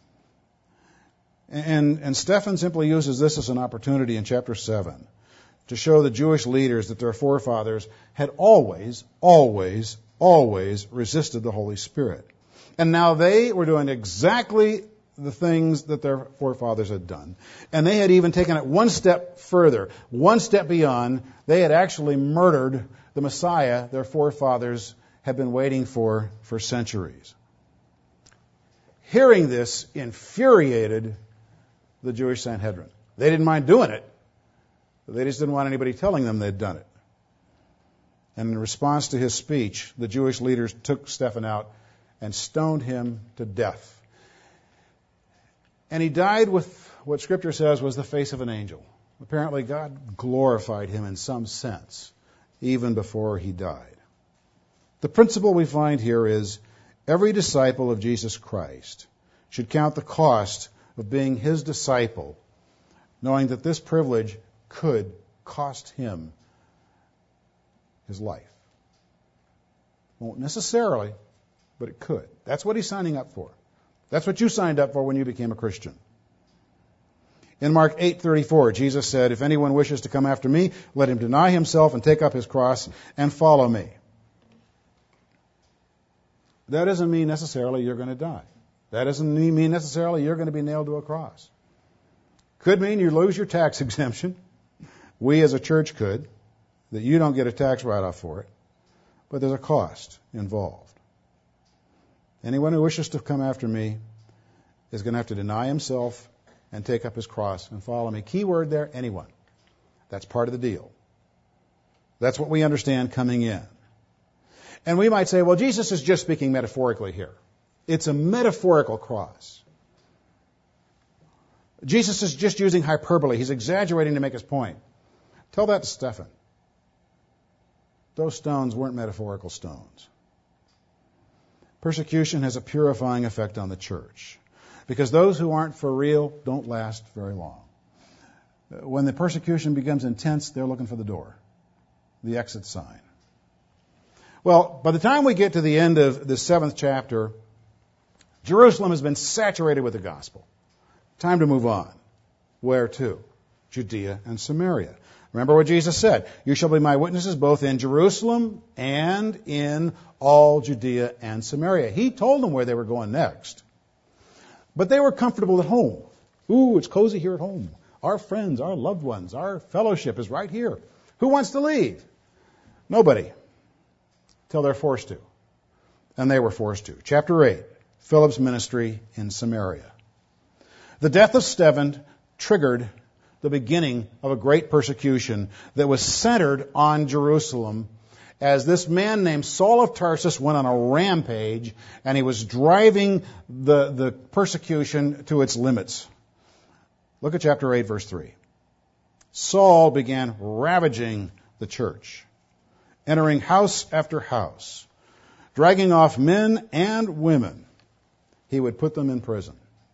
And, and Stephen simply uses this as an opportunity in chapter seven to show the Jewish leaders that their forefathers had always, always, always resisted the Holy Spirit. And now they were doing exactly the things that their forefathers had done. And they had even taken it one step further, one step beyond. They had actually murdered the Messiah their forefathers had been waiting for for centuries. Hearing this infuriated the Jewish Sanhedrin. They didn't mind doing it, but they just didn't want anybody telling them they'd done it. And in response to his speech, the Jewish leaders took Stephen out and stoned him to death. And he died with what Scripture says was the face of an angel. Apparently God glorified him in some sense, even before he died. The principle we find here is every disciple of Jesus Christ should count the cost of being his disciple, knowing that this privilege could cost him his life. Won't necessarily, but it could. That's what he's signing up for. That's what you signed up for when you became a Christian. In Mark eight thirty-four, Jesus said, if anyone wishes to come after me, let him deny himself and take up his cross and follow me. That doesn't mean necessarily you're going to die. That doesn't mean necessarily you're going to be nailed to a cross. Could mean you lose your tax exemption. We as a church could, that you don't get a tax write-off for it. But there's a cost involved. Anyone who wishes to come after me is going to have to deny himself and take up his cross and follow me. Key word there, anyone. That's part of the deal. That's what we understand coming in. And we might say, well, Jesus is just speaking metaphorically here. It's a metaphorical cross. Jesus is just using hyperbole. He's exaggerating to make his point. Tell that to Stephen. Those stones weren't metaphorical stones. Persecution has a purifying effect on the church, because those who aren't for real don't last very long. When the persecution becomes intense, they're looking for the door, the exit sign. Well, by the time we get to the end of the seventh chapter, Jerusalem has been saturated with the gospel. Time to move on. Where to? Judea and Samaria. Remember what Jesus said. You shall be my witnesses both in Jerusalem and in all Judea and Samaria. He told them where they were going next. But they were comfortable at home. Ooh, it's cozy here at home. Our friends, our loved ones, our fellowship is right here. Who wants to leave? Nobody. Till they're forced to. And they were forced to. Chapter eight. Philip's ministry in Samaria. The death of Stephen triggered the beginning of a great persecution that was centered on Jerusalem as this man named Saul of Tarsus went on a rampage and he was driving the, the persecution to its limits. Look at chapter eight, verse three. Saul began ravaging the church, entering house after house, dragging off men and women. He would put them in prison.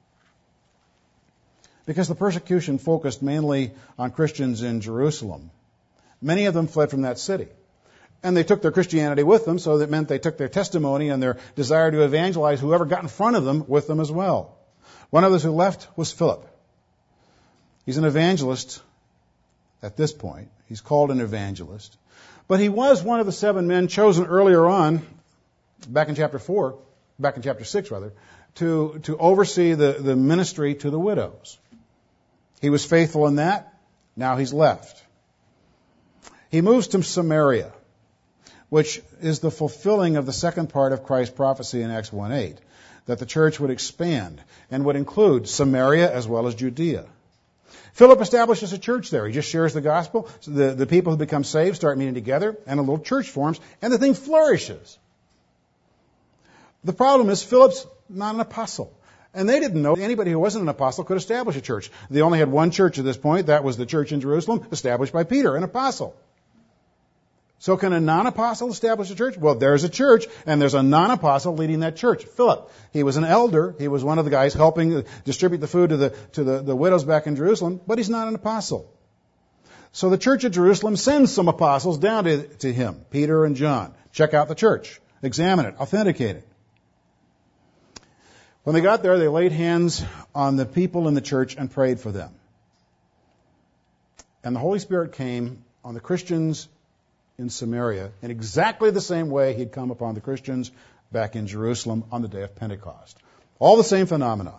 Because the persecution focused mainly on Christians in Jerusalem, many of them fled from that city. And they took their Christianity with them, so that meant they took their testimony and their desire to evangelize whoever got in front of them with them as well. One of those who left was Philip. He's an evangelist at this point. He's called an evangelist. But he was one of the seven men chosen earlier on, back in chapter four, back in chapter six rather, to, to oversee the, the ministry to the widows. He was faithful in that. Now he's left. He moves to Samaria, which is the fulfilling of the second part of Christ's prophecy in Acts one eight, that the church would expand and would include Samaria as well as Judea. Philip establishes a church there. He just shares the gospel. So the, the people who become saved start meeting together, and a little church forms, and the thing flourishes. The problem is Philip's not an apostle. And they didn't know anybody who wasn't an apostle could establish a church. They only had one church at this point. That was the church in Jerusalem, established by Peter, an apostle. So can a non-apostle establish a church? Well, there's a church, and there's a non-apostle leading that church. Philip. He was an elder. He was one of the guys helping distribute the food to the to the, the widows back in Jerusalem, but he's not an apostle. So the church at Jerusalem sends some apostles down to, to him, Peter and John. Check out the church. Examine it. Authenticate it. When they got there, they laid hands on the people in the church and prayed for them. And the Holy Spirit came on the Christians in Samaria in exactly the same way he'd come upon the Christians back in Jerusalem on the day of Pentecost. All the same phenomena.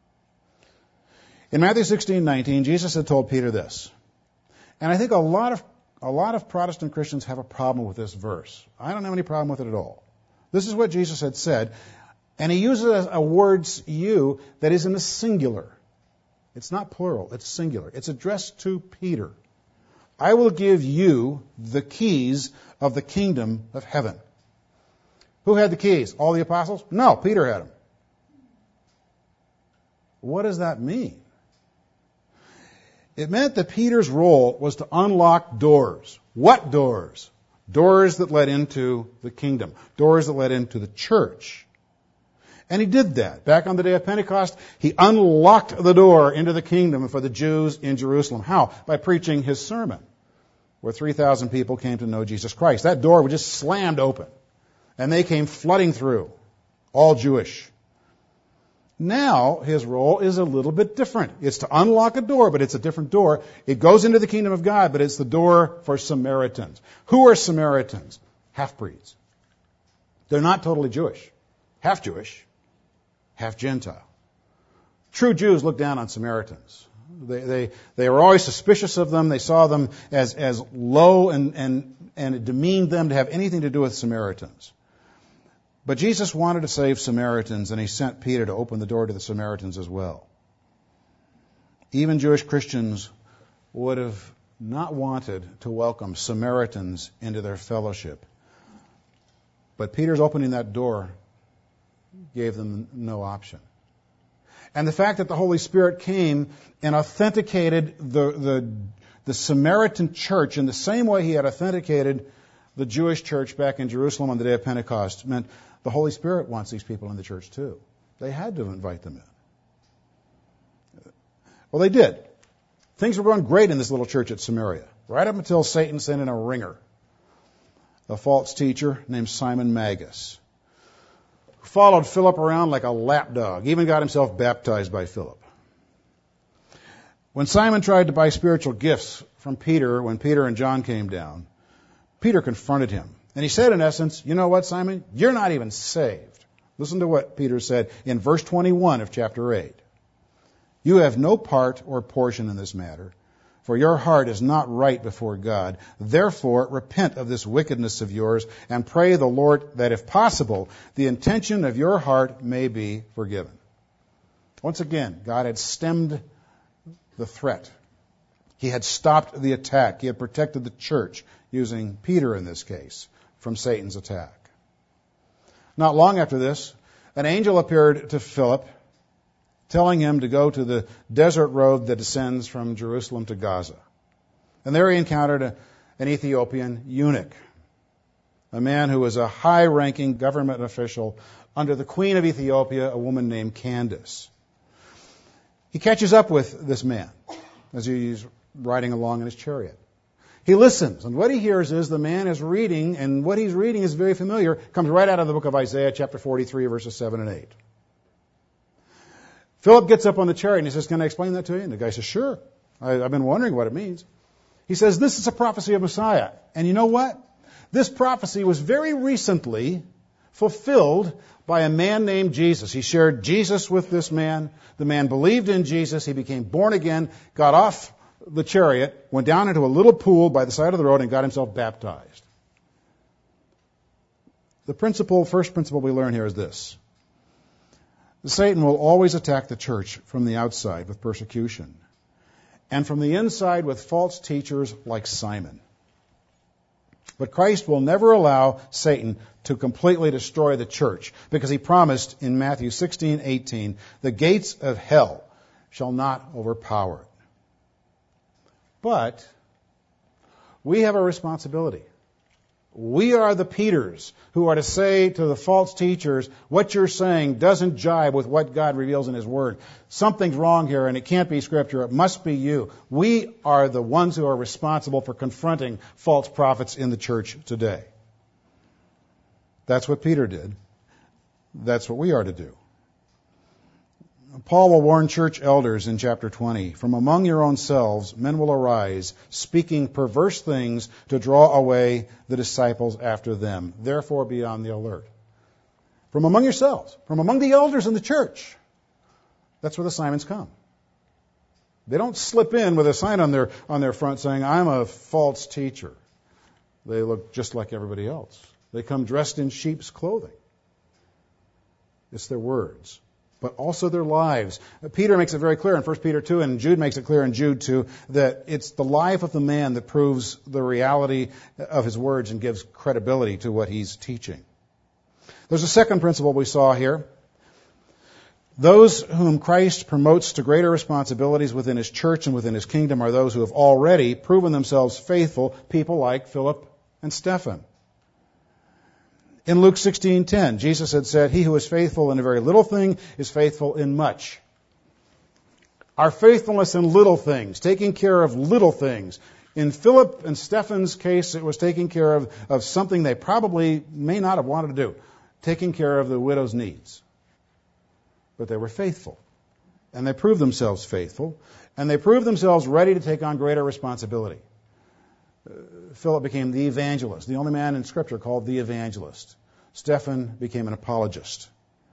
In Matthew sixteen nineteen, Jesus had told Peter this. And I think a lot of a lot of Protestant Christians have a problem with this verse. I don't have any problem with it at all. This is what Jesus had said, and he uses a, a word you that is in the singular. It's not plural, it's singular. It's addressed to Peter. I will give you the keys of the kingdom of heaven. Who had the keys? All the apostles? No, Peter had them. What does that mean? It meant that Peter's role was to unlock doors. What doors? Doors that led into the kingdom. Doors that led into the church. And he did that. Back on the day of Pentecost, he unlocked the door into the kingdom for the Jews in Jerusalem. How? By preaching his sermon, where three thousand people came to know Jesus Christ. That door was just slammed open, and they came flooding through, all Jewish. Now, his role is a little bit different. It's to unlock a door, but it's a different door. It goes into the kingdom of God, but it's the door for Samaritans. Who are Samaritans? Half-breeds. They're not totally Jewish. Half Jewish. Half Gentile. True Jews look down on Samaritans. They they they were always suspicious of them. They saw them as as low, and and and it demeaned them to have anything to do with Samaritans. But Jesus wanted to save Samaritans, and he sent Peter to open the door to the Samaritans as well. Even Jewish Christians would have not wanted to welcome Samaritans into their fellowship. But Peter's opening that door gave them no option. And the fact that the Holy Spirit came and authenticated the, the, the Samaritan church in the same way he had authenticated the Jewish church back in Jerusalem on the day of Pentecost meant the Holy Spirit wants these people in the church too. They had to invite them in. Well, they did. Things were going great in this little church at Samaria, right up until Satan sent in a ringer, a false teacher named Simon Magus, followed Philip around like a lapdog, even got himself baptized by Philip. When Simon tried to buy spiritual gifts from Peter, when Peter and John came down, Peter confronted him. And he said, in essence, you know what, Simon? You're not even saved. Listen to what Peter said in verse twenty-one of chapter eight. You have no part or portion in this matter, for your heart is not right before God. Therefore, repent of this wickedness of yours and pray the Lord that, if possible, the intention of your heart may be forgiven. Once again, God had stemmed the threat. He had stopped the attack. He had protected the church, using Peter in this case, from Satan's attack. Not long after this, an angel appeared to Philip, telling him to go to the desert road that descends from Jerusalem to Gaza. And there he encountered a, an Ethiopian eunuch, a man who was a high-ranking government official under the queen of Ethiopia, a woman named Candace. He catches up with this man as he's riding along in his chariot. He listens, and what he hears is the man is reading, and what he's reading is very familiar, comes right out of the book of Isaiah, chapter forty-three, verses seven and eight. Philip gets up on the chariot and he says, can I explain that to you? And the guy says, sure. I, I've been wondering what it means. He says, this is a prophecy of Messiah. And you know what? This prophecy was very recently fulfilled by a man named Jesus. He shared Jesus with this man. The man believed in Jesus. He became born again, got off the chariot, went down into a little pool by the side of the road, and got himself baptized. The principle, first principle we learn here is this. Satan will always attack the church from the outside with persecution, and from the inside with false teachers like Simon. But Christ will never allow Satan to completely destroy the church, because he promised in Matthew sixteen eighteen, the gates of hell shall not overpower it. But we have a responsibility. We are the Peters who are to say to the false teachers, what you're saying doesn't jibe with what God reveals in His Word. Something's wrong here, and it can't be Scripture. It must be you. We are the ones who are responsible for confronting false prophets in the church today. That's what Peter did. That's what we are to do. Paul will warn church elders in chapter twenty, from among your own selves men will arise, speaking perverse things to draw away the disciples after them. Therefore be on the alert. From among yourselves, from among the elders in the church. That's where the Simons come. They don't slip in with a sign on their, on their front saying, I'm a false teacher. They look just like everybody else. They come dressed in sheep's clothing. It's their words, but also their lives. Peter makes it very clear in First Peter two, and Jude makes it clear in Jude two, that it's the life of the man that proves the reality of his words and gives credibility to what he's teaching. There's a second principle we saw here. Those whom Christ promotes to greater responsibilities within His church and within His kingdom are those who have already proven themselves faithful, people like Philip and Stephen. In Luke sixteen ten, Jesus had said, he who is faithful in a very little thing is faithful in much. Our faithfulness in little things, taking care of little things. In Philip and Stephen's case, it was taking care of, of something they probably may not have wanted to do, taking care of the widow's needs. But they were faithful, and they proved themselves faithful, and they proved themselves ready to take on greater responsibility. Uh, Philip became the evangelist, the only man in Scripture called the evangelist. Stephen became an apologist.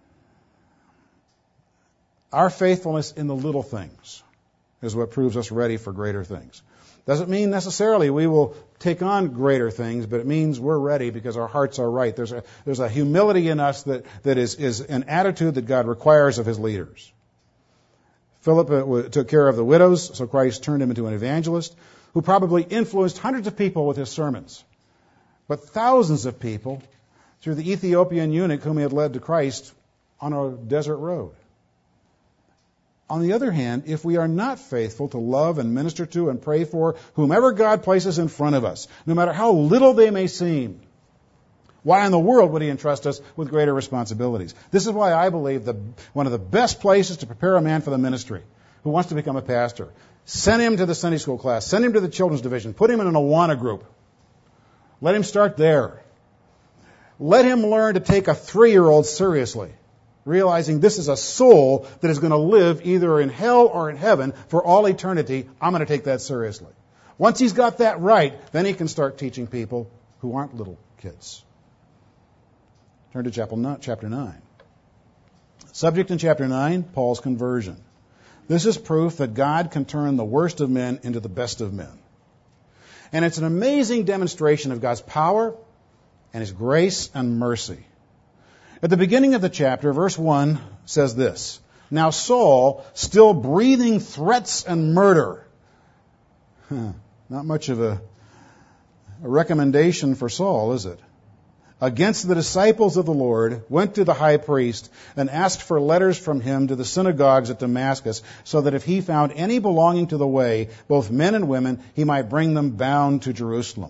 Our faithfulness in the little things is what proves us ready for greater things. Doesn't mean necessarily we will take on greater things, but it means we're ready because our hearts are right. There's a, there's a humility in us that, that is, is an attitude that God requires of His leaders. Philip uh, took care of the widows, so Christ turned him into an evangelist who probably influenced hundreds of people with his sermons, but thousands of people through the Ethiopian eunuch whom he had led to Christ on a desert road. On the other hand, if we are not faithful to love and minister to and pray for whomever God places in front of us, no matter how little they may seem, why in the world would He entrust us with greater responsibilities? This is why I believe the, one of the best places to prepare a man for the ministry who wants to become a pastor, send him to the Sunday school class, send him to the children's division, put him in an Awana group. Let him start there. Let him learn to take a three-year-old seriously, realizing this is a soul that is going to live either in hell or in heaven for all eternity. I'm going to take that seriously. Once he's got that right, then he can start teaching people who aren't little kids. Turn to chapter nine. Subject in chapter nine, Paul's conversion. This is proof that God can turn the worst of men into the best of men. And it's an amazing demonstration of God's power and His grace and mercy. At the beginning of the chapter, verse one says this, Now Saul, still breathing threats and murder. Huh, not much of a, a recommendation for Saul, is it? Against the disciples of the Lord, went to the high priest and asked for letters from him to the synagogues at Damascus, so that if he found any belonging to the way, both men and women, he might bring them bound to Jerusalem.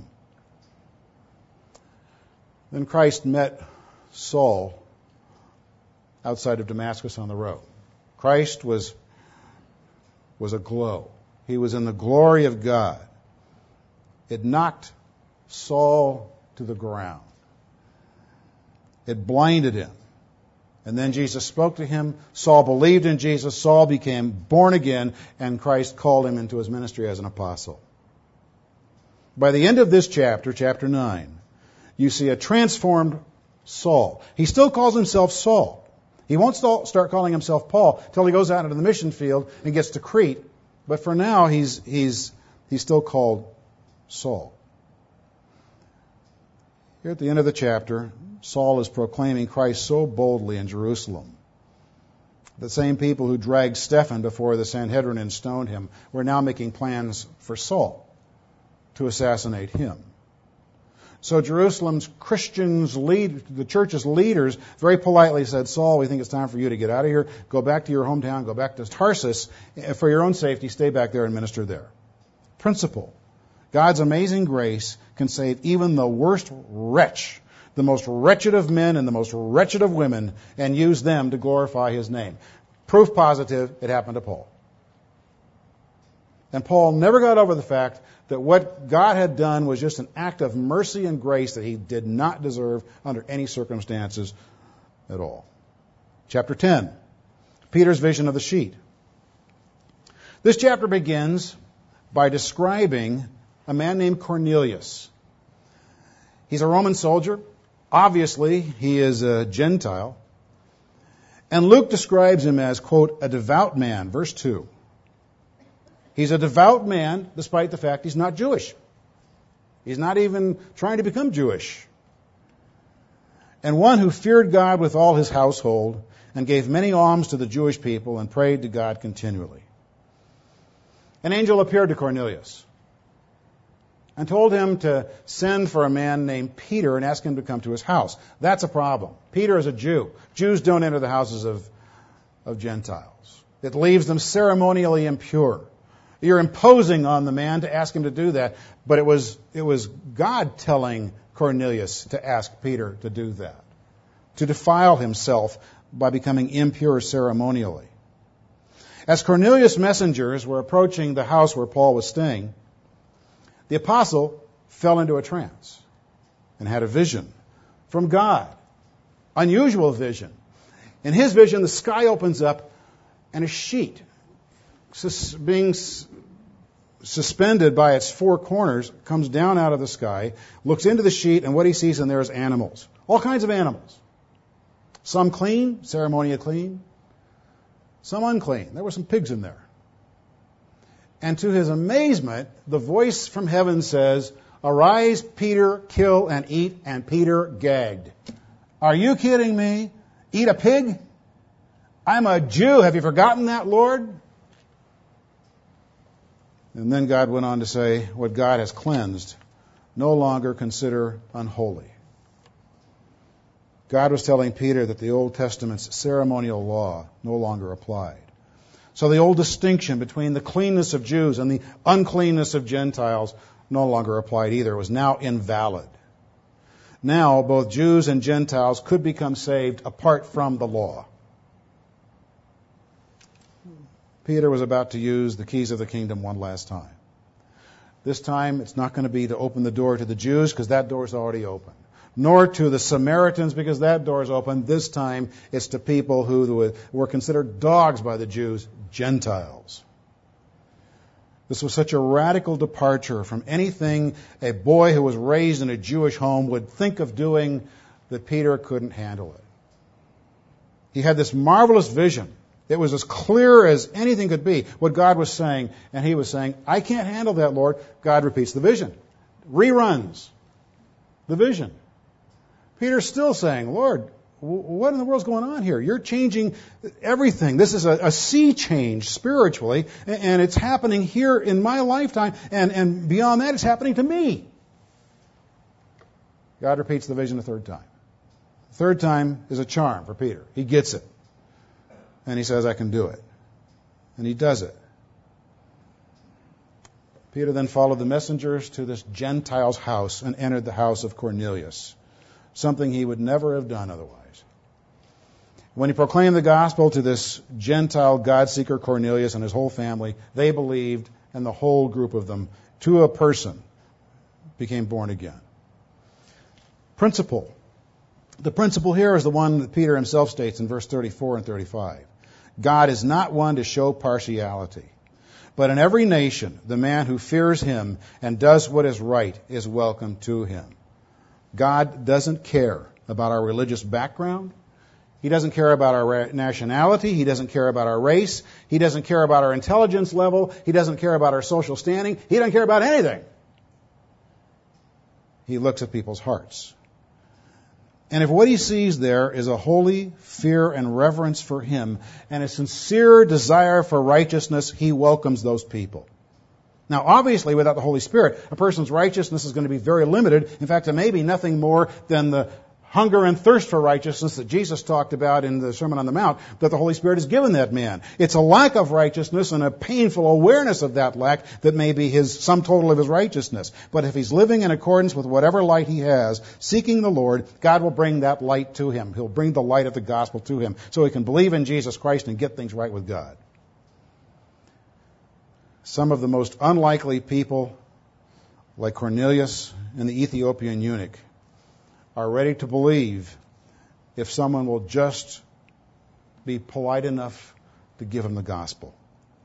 Then Christ met Saul outside of Damascus on the road. Christ was, was aglow. He was in the glory of God. It knocked Saul to the ground. It blinded him. And then Jesus spoke to him. Saul believed in Jesus. Saul became born again, and Christ called him into His ministry as an apostle. By the end of this chapter, chapter nine, you see a transformed Saul. He still calls himself Saul. He won't start calling himself Paul till he goes out into the mission field and gets to Crete. But for now, he's, he's, he's still called Saul. Here at the end of the chapter, Saul is proclaiming Christ so boldly in Jerusalem. The same people who dragged Stephen before the Sanhedrin and stoned him were now making plans for Saul to assassinate him. So Jerusalem's Christians, lead, the church's leaders, very politely said, Saul, we think it's time for you to get out of here, go back to your hometown, go back to Tarsus. For your own safety, stay back there and minister there. Principle. God's amazing grace can save even the worst wretch, the most wretched of men and the most wretched of women, and use them to glorify His name. Proof positive, it happened to Paul. And Paul never got over the fact that what God had done was just an act of mercy and grace that he did not deserve under any circumstances at all. Chapter ten, Peter's vision of the sheet. This chapter begins by describing a man named Cornelius. He's a Roman soldier. Obviously, he is a Gentile. And Luke describes him as, quote, a devout man, verse two. He's a devout man, despite the fact he's not Jewish. He's not even trying to become Jewish. And one who feared God with all his household and gave many alms to the Jewish people and prayed to God continually. An angel appeared to Cornelius and told him to send for a man named Peter and ask him to come to his house. That's a problem. Peter is a Jew. Jews don't enter the houses of, of Gentiles. It leaves them ceremonially impure. You're imposing on the man to ask him to do that, but it was it was God telling Cornelius to ask Peter to do that, to defile himself by becoming impure ceremonially. As Cornelius' messengers were approaching the house where Paul was staying, the apostle fell into a trance and had a vision from God, unusual vision. In his vision, the sky opens up and a sheet sus- being s- suspended by its four corners comes down out of the sky, looks into the sheet, and what he sees in there is animals. All kinds of animals. Some clean, ceremonially clean. Some unclean. There were some pigs in there. And to his amazement, the voice from heaven says, "Arise, Peter, kill and eat," and Peter gagged. Are you kidding me? Eat a pig? I'm a Jew. Have you forgotten that, Lord? And then God went on to say, what God has cleansed, no longer consider unholy. God was telling Peter that the Old Testament's ceremonial law no longer applied. So the old distinction between the cleanness of Jews and the uncleanness of Gentiles no longer applied either. It was now invalid. Now both Jews and Gentiles could become saved apart from the law. Peter was about to use the keys of the kingdom one last time. This time it's not going to be to open the door to the Jews because that door is already open. Nor to the Samaritans because that door is open. This time it's to people who were considered dogs by the Jews, Gentiles. This was such a radical departure from anything a boy who was raised in a Jewish home would think of doing that Peter couldn't handle it. He had this marvelous vision. It was as clear as anything could be what God was saying, and he was saying, I can't handle that, Lord. God repeats the vision. Reruns the vision. Peter's still saying, Lord, what in the world's going on here? You're changing everything. This is a, a sea change spiritually, and it's happening here in my lifetime, and, and beyond that, it's happening to me. God repeats the vision a third time. The third time is a charm for Peter. He gets it. And he says, I can do it. And he does it. Peter then followed the messengers to this Gentile's house and entered the house of Cornelius, something he would never have done otherwise. When he proclaimed the gospel to this Gentile God-seeker Cornelius and his whole family, they believed, and the whole group of them, to a person, became born again. Principle. The principle here is the one that Peter himself states in verse thirty-four and thirty-five. God is not one to show partiality, but in every nation, the man who fears him and does what is right is welcome to him. God doesn't care about our religious background. He doesn't care about our nationality. He doesn't care about our race. He doesn't care about our intelligence level. He doesn't care about our social standing. He doesn't care about anything. He looks at people's hearts. And if what he sees there is a holy fear and reverence for him and a sincere desire for righteousness, he welcomes those people. Now, obviously, without the Holy Spirit, a person's righteousness is going to be very limited. In fact, it may be nothing more than the hunger and thirst for righteousness that Jesus talked about in the Sermon on the Mount that the Holy Spirit has given that man. It's a lack of righteousness and a painful awareness of that lack that may be his sum total of his righteousness. But if he's living in accordance with whatever light he has, seeking the Lord, God will bring that light to him. He'll bring the light of the gospel to him so he can believe in Jesus Christ and get things right with God. Some of the most unlikely people, like Cornelius and the Ethiopian eunuch, are ready to believe if someone will just be polite enough to give them the gospel.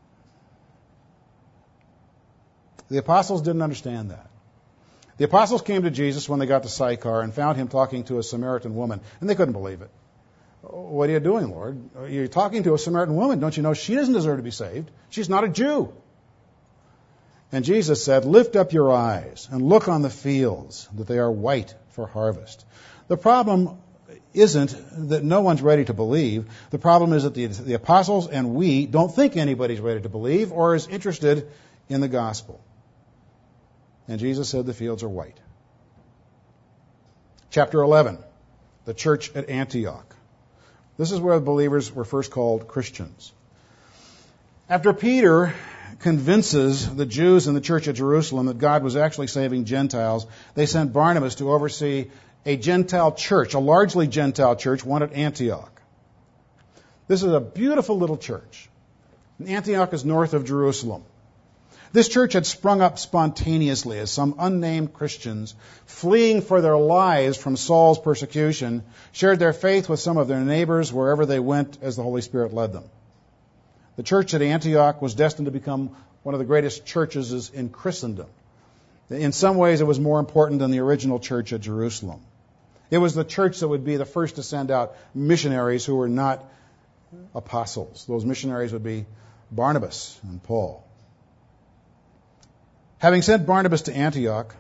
The apostles didn't understand that. The apostles came to Jesus when they got to Sychar and found him talking to a Samaritan woman, and they couldn't believe it. What are you doing, Lord? You're talking to a Samaritan woman. Don't you know she doesn't deserve to be saved? She's not a Jew. And Jesus said, lift up your eyes and look on the fields, that they are white for harvest. The problem isn't that no one's ready to believe. The problem is that the, the apostles and we don't think anybody's ready to believe or is interested in the gospel. And Jesus said the fields are white. Chapter eleven, the church at Antioch. This is where the believers were first called Christians. After Peter convinces the Jews in the church at Jerusalem that God was actually saving Gentiles, they sent Barnabas to oversee a Gentile church, a largely Gentile church, one at Antioch. This is a beautiful little church. Antioch is north of Jerusalem. This church had sprung up spontaneously as some unnamed Christians, fleeing for their lives from Saul's persecution, shared their faith with some of their neighbors wherever they went as the Holy Spirit led them. The church at Antioch was destined to become one of the greatest churches in Christendom. In some ways, it was more important than the original church at Jerusalem. It was the church that would be the first to send out missionaries who were not apostles. Those missionaries would be Barnabas and Paul. Having sent Barnabas to Antioch,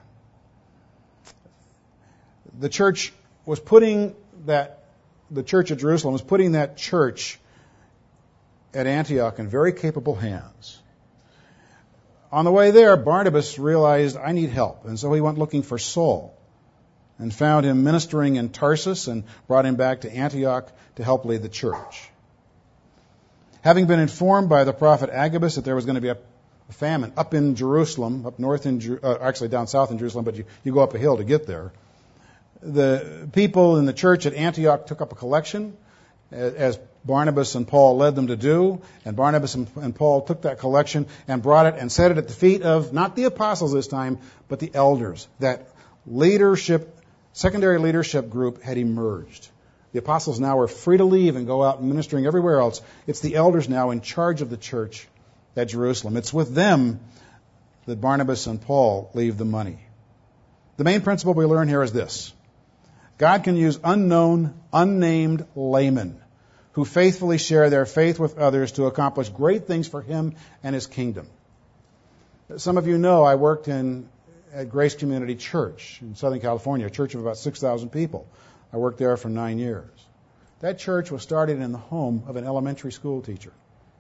the church was putting that, the church at Jerusalem was putting that church at Antioch in very capable hands. On the way there, Barnabas realized, I need help. And so he went looking for Saul and found him ministering in Tarsus and brought him back to Antioch to help lead the church. Having been informed by the prophet Agabus that there was going to be a famine up in Jerusalem, up north in, uh, actually down south in Jerusalem, but you, you go up a hill to get there, the people in the church at Antioch took up a collection, as Barnabas and Paul led them to do, and Barnabas and Paul took that collection and brought it and set it at the feet of, not the apostles this time, but the elders. That leadership, secondary leadership group had emerged. The apostles now were free to leave and go out ministering everywhere else. It's the elders now in charge of the church at Jerusalem. It's with them that Barnabas and Paul leave the money. The main principle we learn here is this. God can use unknown, unnamed laymen who faithfully share their faith with others to accomplish great things for Him and His kingdom. Some of you know I worked in at Grace Community Church in Southern California, a church of about six thousand people. I worked there for nine years. That church was started in the home of an elementary school teacher.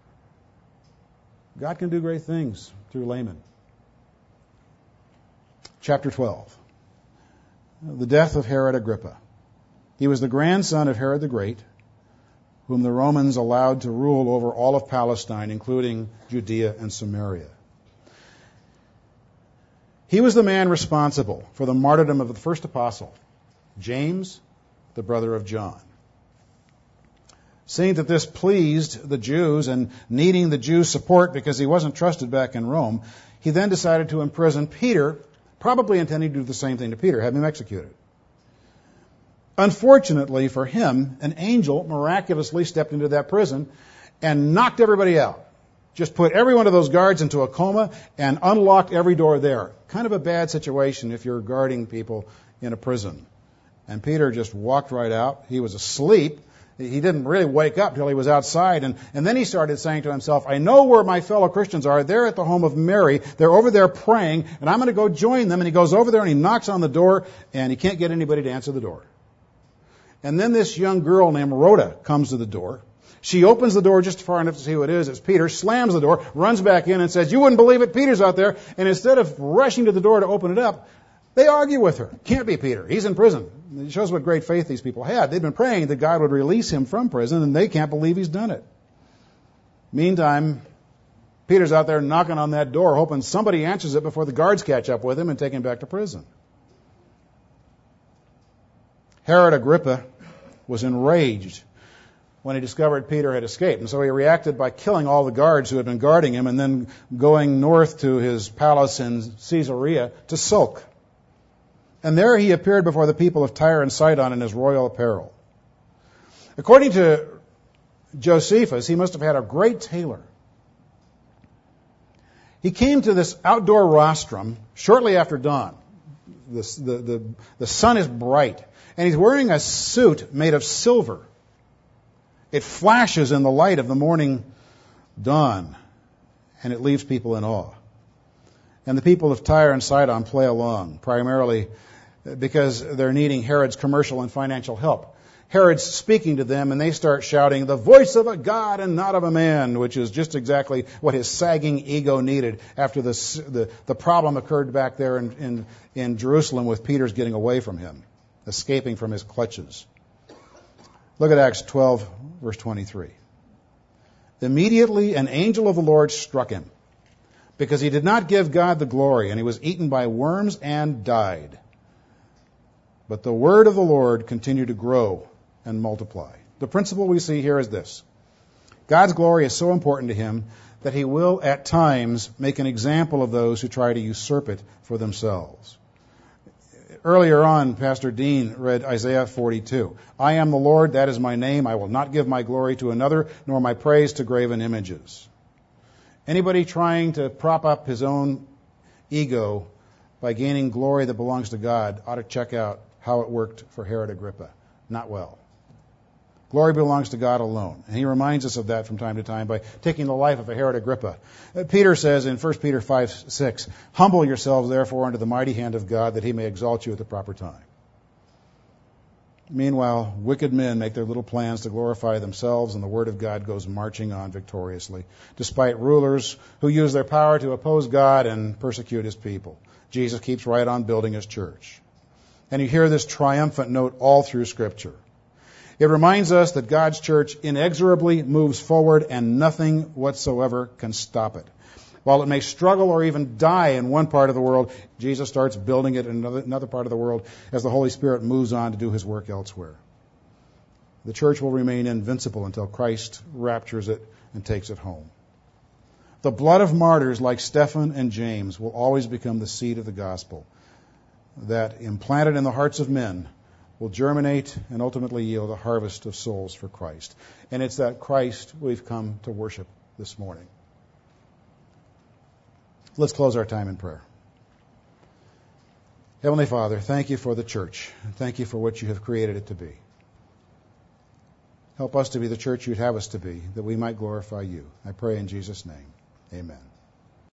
God can do great things through laymen. Chapter twelve. The death of Herod Agrippa. He was the grandson of Herod the Great, whom the Romans allowed to rule over all of Palestine, including Judea and Samaria. He was the man responsible for the martyrdom of the first apostle, James, the brother of John. Seeing that this pleased the Jews and needing the Jews' support because he wasn't trusted back in Rome, he then decided to imprison Peter, probably intending to do the same thing to Peter, have him executed. Unfortunately for him, an angel miraculously stepped into that prison and knocked everybody out. Just put every one of those guards into a coma and unlocked every door there. Kind of a bad situation if you're guarding people in a prison. And Peter just walked right out. He was asleep. He didn't really wake up till he was outside. And, and then he started saying to himself, I know where my fellow Christians are. They're at the home of Mary. They're over there praying, and I'm going to go join them. And he goes over there and he knocks on the door, and he can't get anybody to answer the door. And then this young girl named Rhoda comes to the door. She opens the door just far enough to see who it is. It's Peter, slams the door, runs back in and says, you wouldn't believe it, Peter's out there. And instead of rushing to the door to open it up, they argue with her. Can't be Peter. He's in prison. It shows what great faith these people had. They'd been praying that God would release him from prison, and they can't believe he's done it. Meantime, Peter's out there knocking on that door, hoping somebody answers it before the guards catch up with him and take him back to prison. Herod Agrippa was enraged when he discovered Peter had escaped. And so he reacted by killing all the guards who had been guarding him and then going north to his palace in Caesarea to sulk. And there he appeared before the people of Tyre and Sidon in his royal apparel. According to Josephus, he must have had a great tailor. He came to this outdoor rostrum shortly after dawn. The, the, the, the sun is bright, and he's wearing a suit made of silver. It flashes in the light of the morning dawn, and it leaves people in awe. And the people of Tyre and Sidon play along, primarily because they're needing Herod's commercial and financial help. Herod's speaking to them, and they start shouting, the voice of a God and not of a man, which is just exactly what his sagging ego needed after the, the, the problem occurred back there in, in, in Jerusalem with Peter's getting away from him, escaping from his clutches. Look at Acts twelve, verse twenty-three. Immediately an angel of the Lord struck him, because he did not give God the glory, and he was eaten by worms and died. But the word of the Lord continued to grow and multiply. The principle we see here is this. God's glory is so important to him that he will at times make an example of those who try to usurp it for themselves. Earlier on, Pastor Dean read Isaiah forty-two. I am the Lord, that is my name. I will not give my glory to another, nor my praise to graven images. Anybody trying to prop up his own ego by gaining glory that belongs to God ought to check out how it worked for Herod Agrippa. Not well. Glory belongs to God alone. And he reminds us of that from time to time by taking the life of a Herod Agrippa. Peter says in First Peter five six, humble yourselves therefore under the mighty hand of God, that he may exalt you at the proper time. Meanwhile, wicked men make their little plans to glorify themselves, and the word of God goes marching on victoriously, despite rulers who use their power to oppose God and persecute his people. Jesus keeps right on building his church. And you hear this triumphant note all through Scripture. It reminds us that God's church inexorably moves forward and nothing whatsoever can stop it. While it may struggle or even die in one part of the world, Jesus starts building it in another, another part of the world as the Holy Spirit moves on to do his work elsewhere. The church will remain invincible until Christ raptures it and takes it home. The blood of martyrs like Stephen and James will always become the seed of the gospel that, implanted in the hearts of men, will germinate and ultimately yield a harvest of souls for Christ. And it's that Christ we've come to worship this morning. Let's close our time in prayer. Heavenly Father, thank you for the church. Thank you for what you have created it to be. Help us to be the church you'd have us to be, that we might glorify you. I pray in Jesus' name. Amen.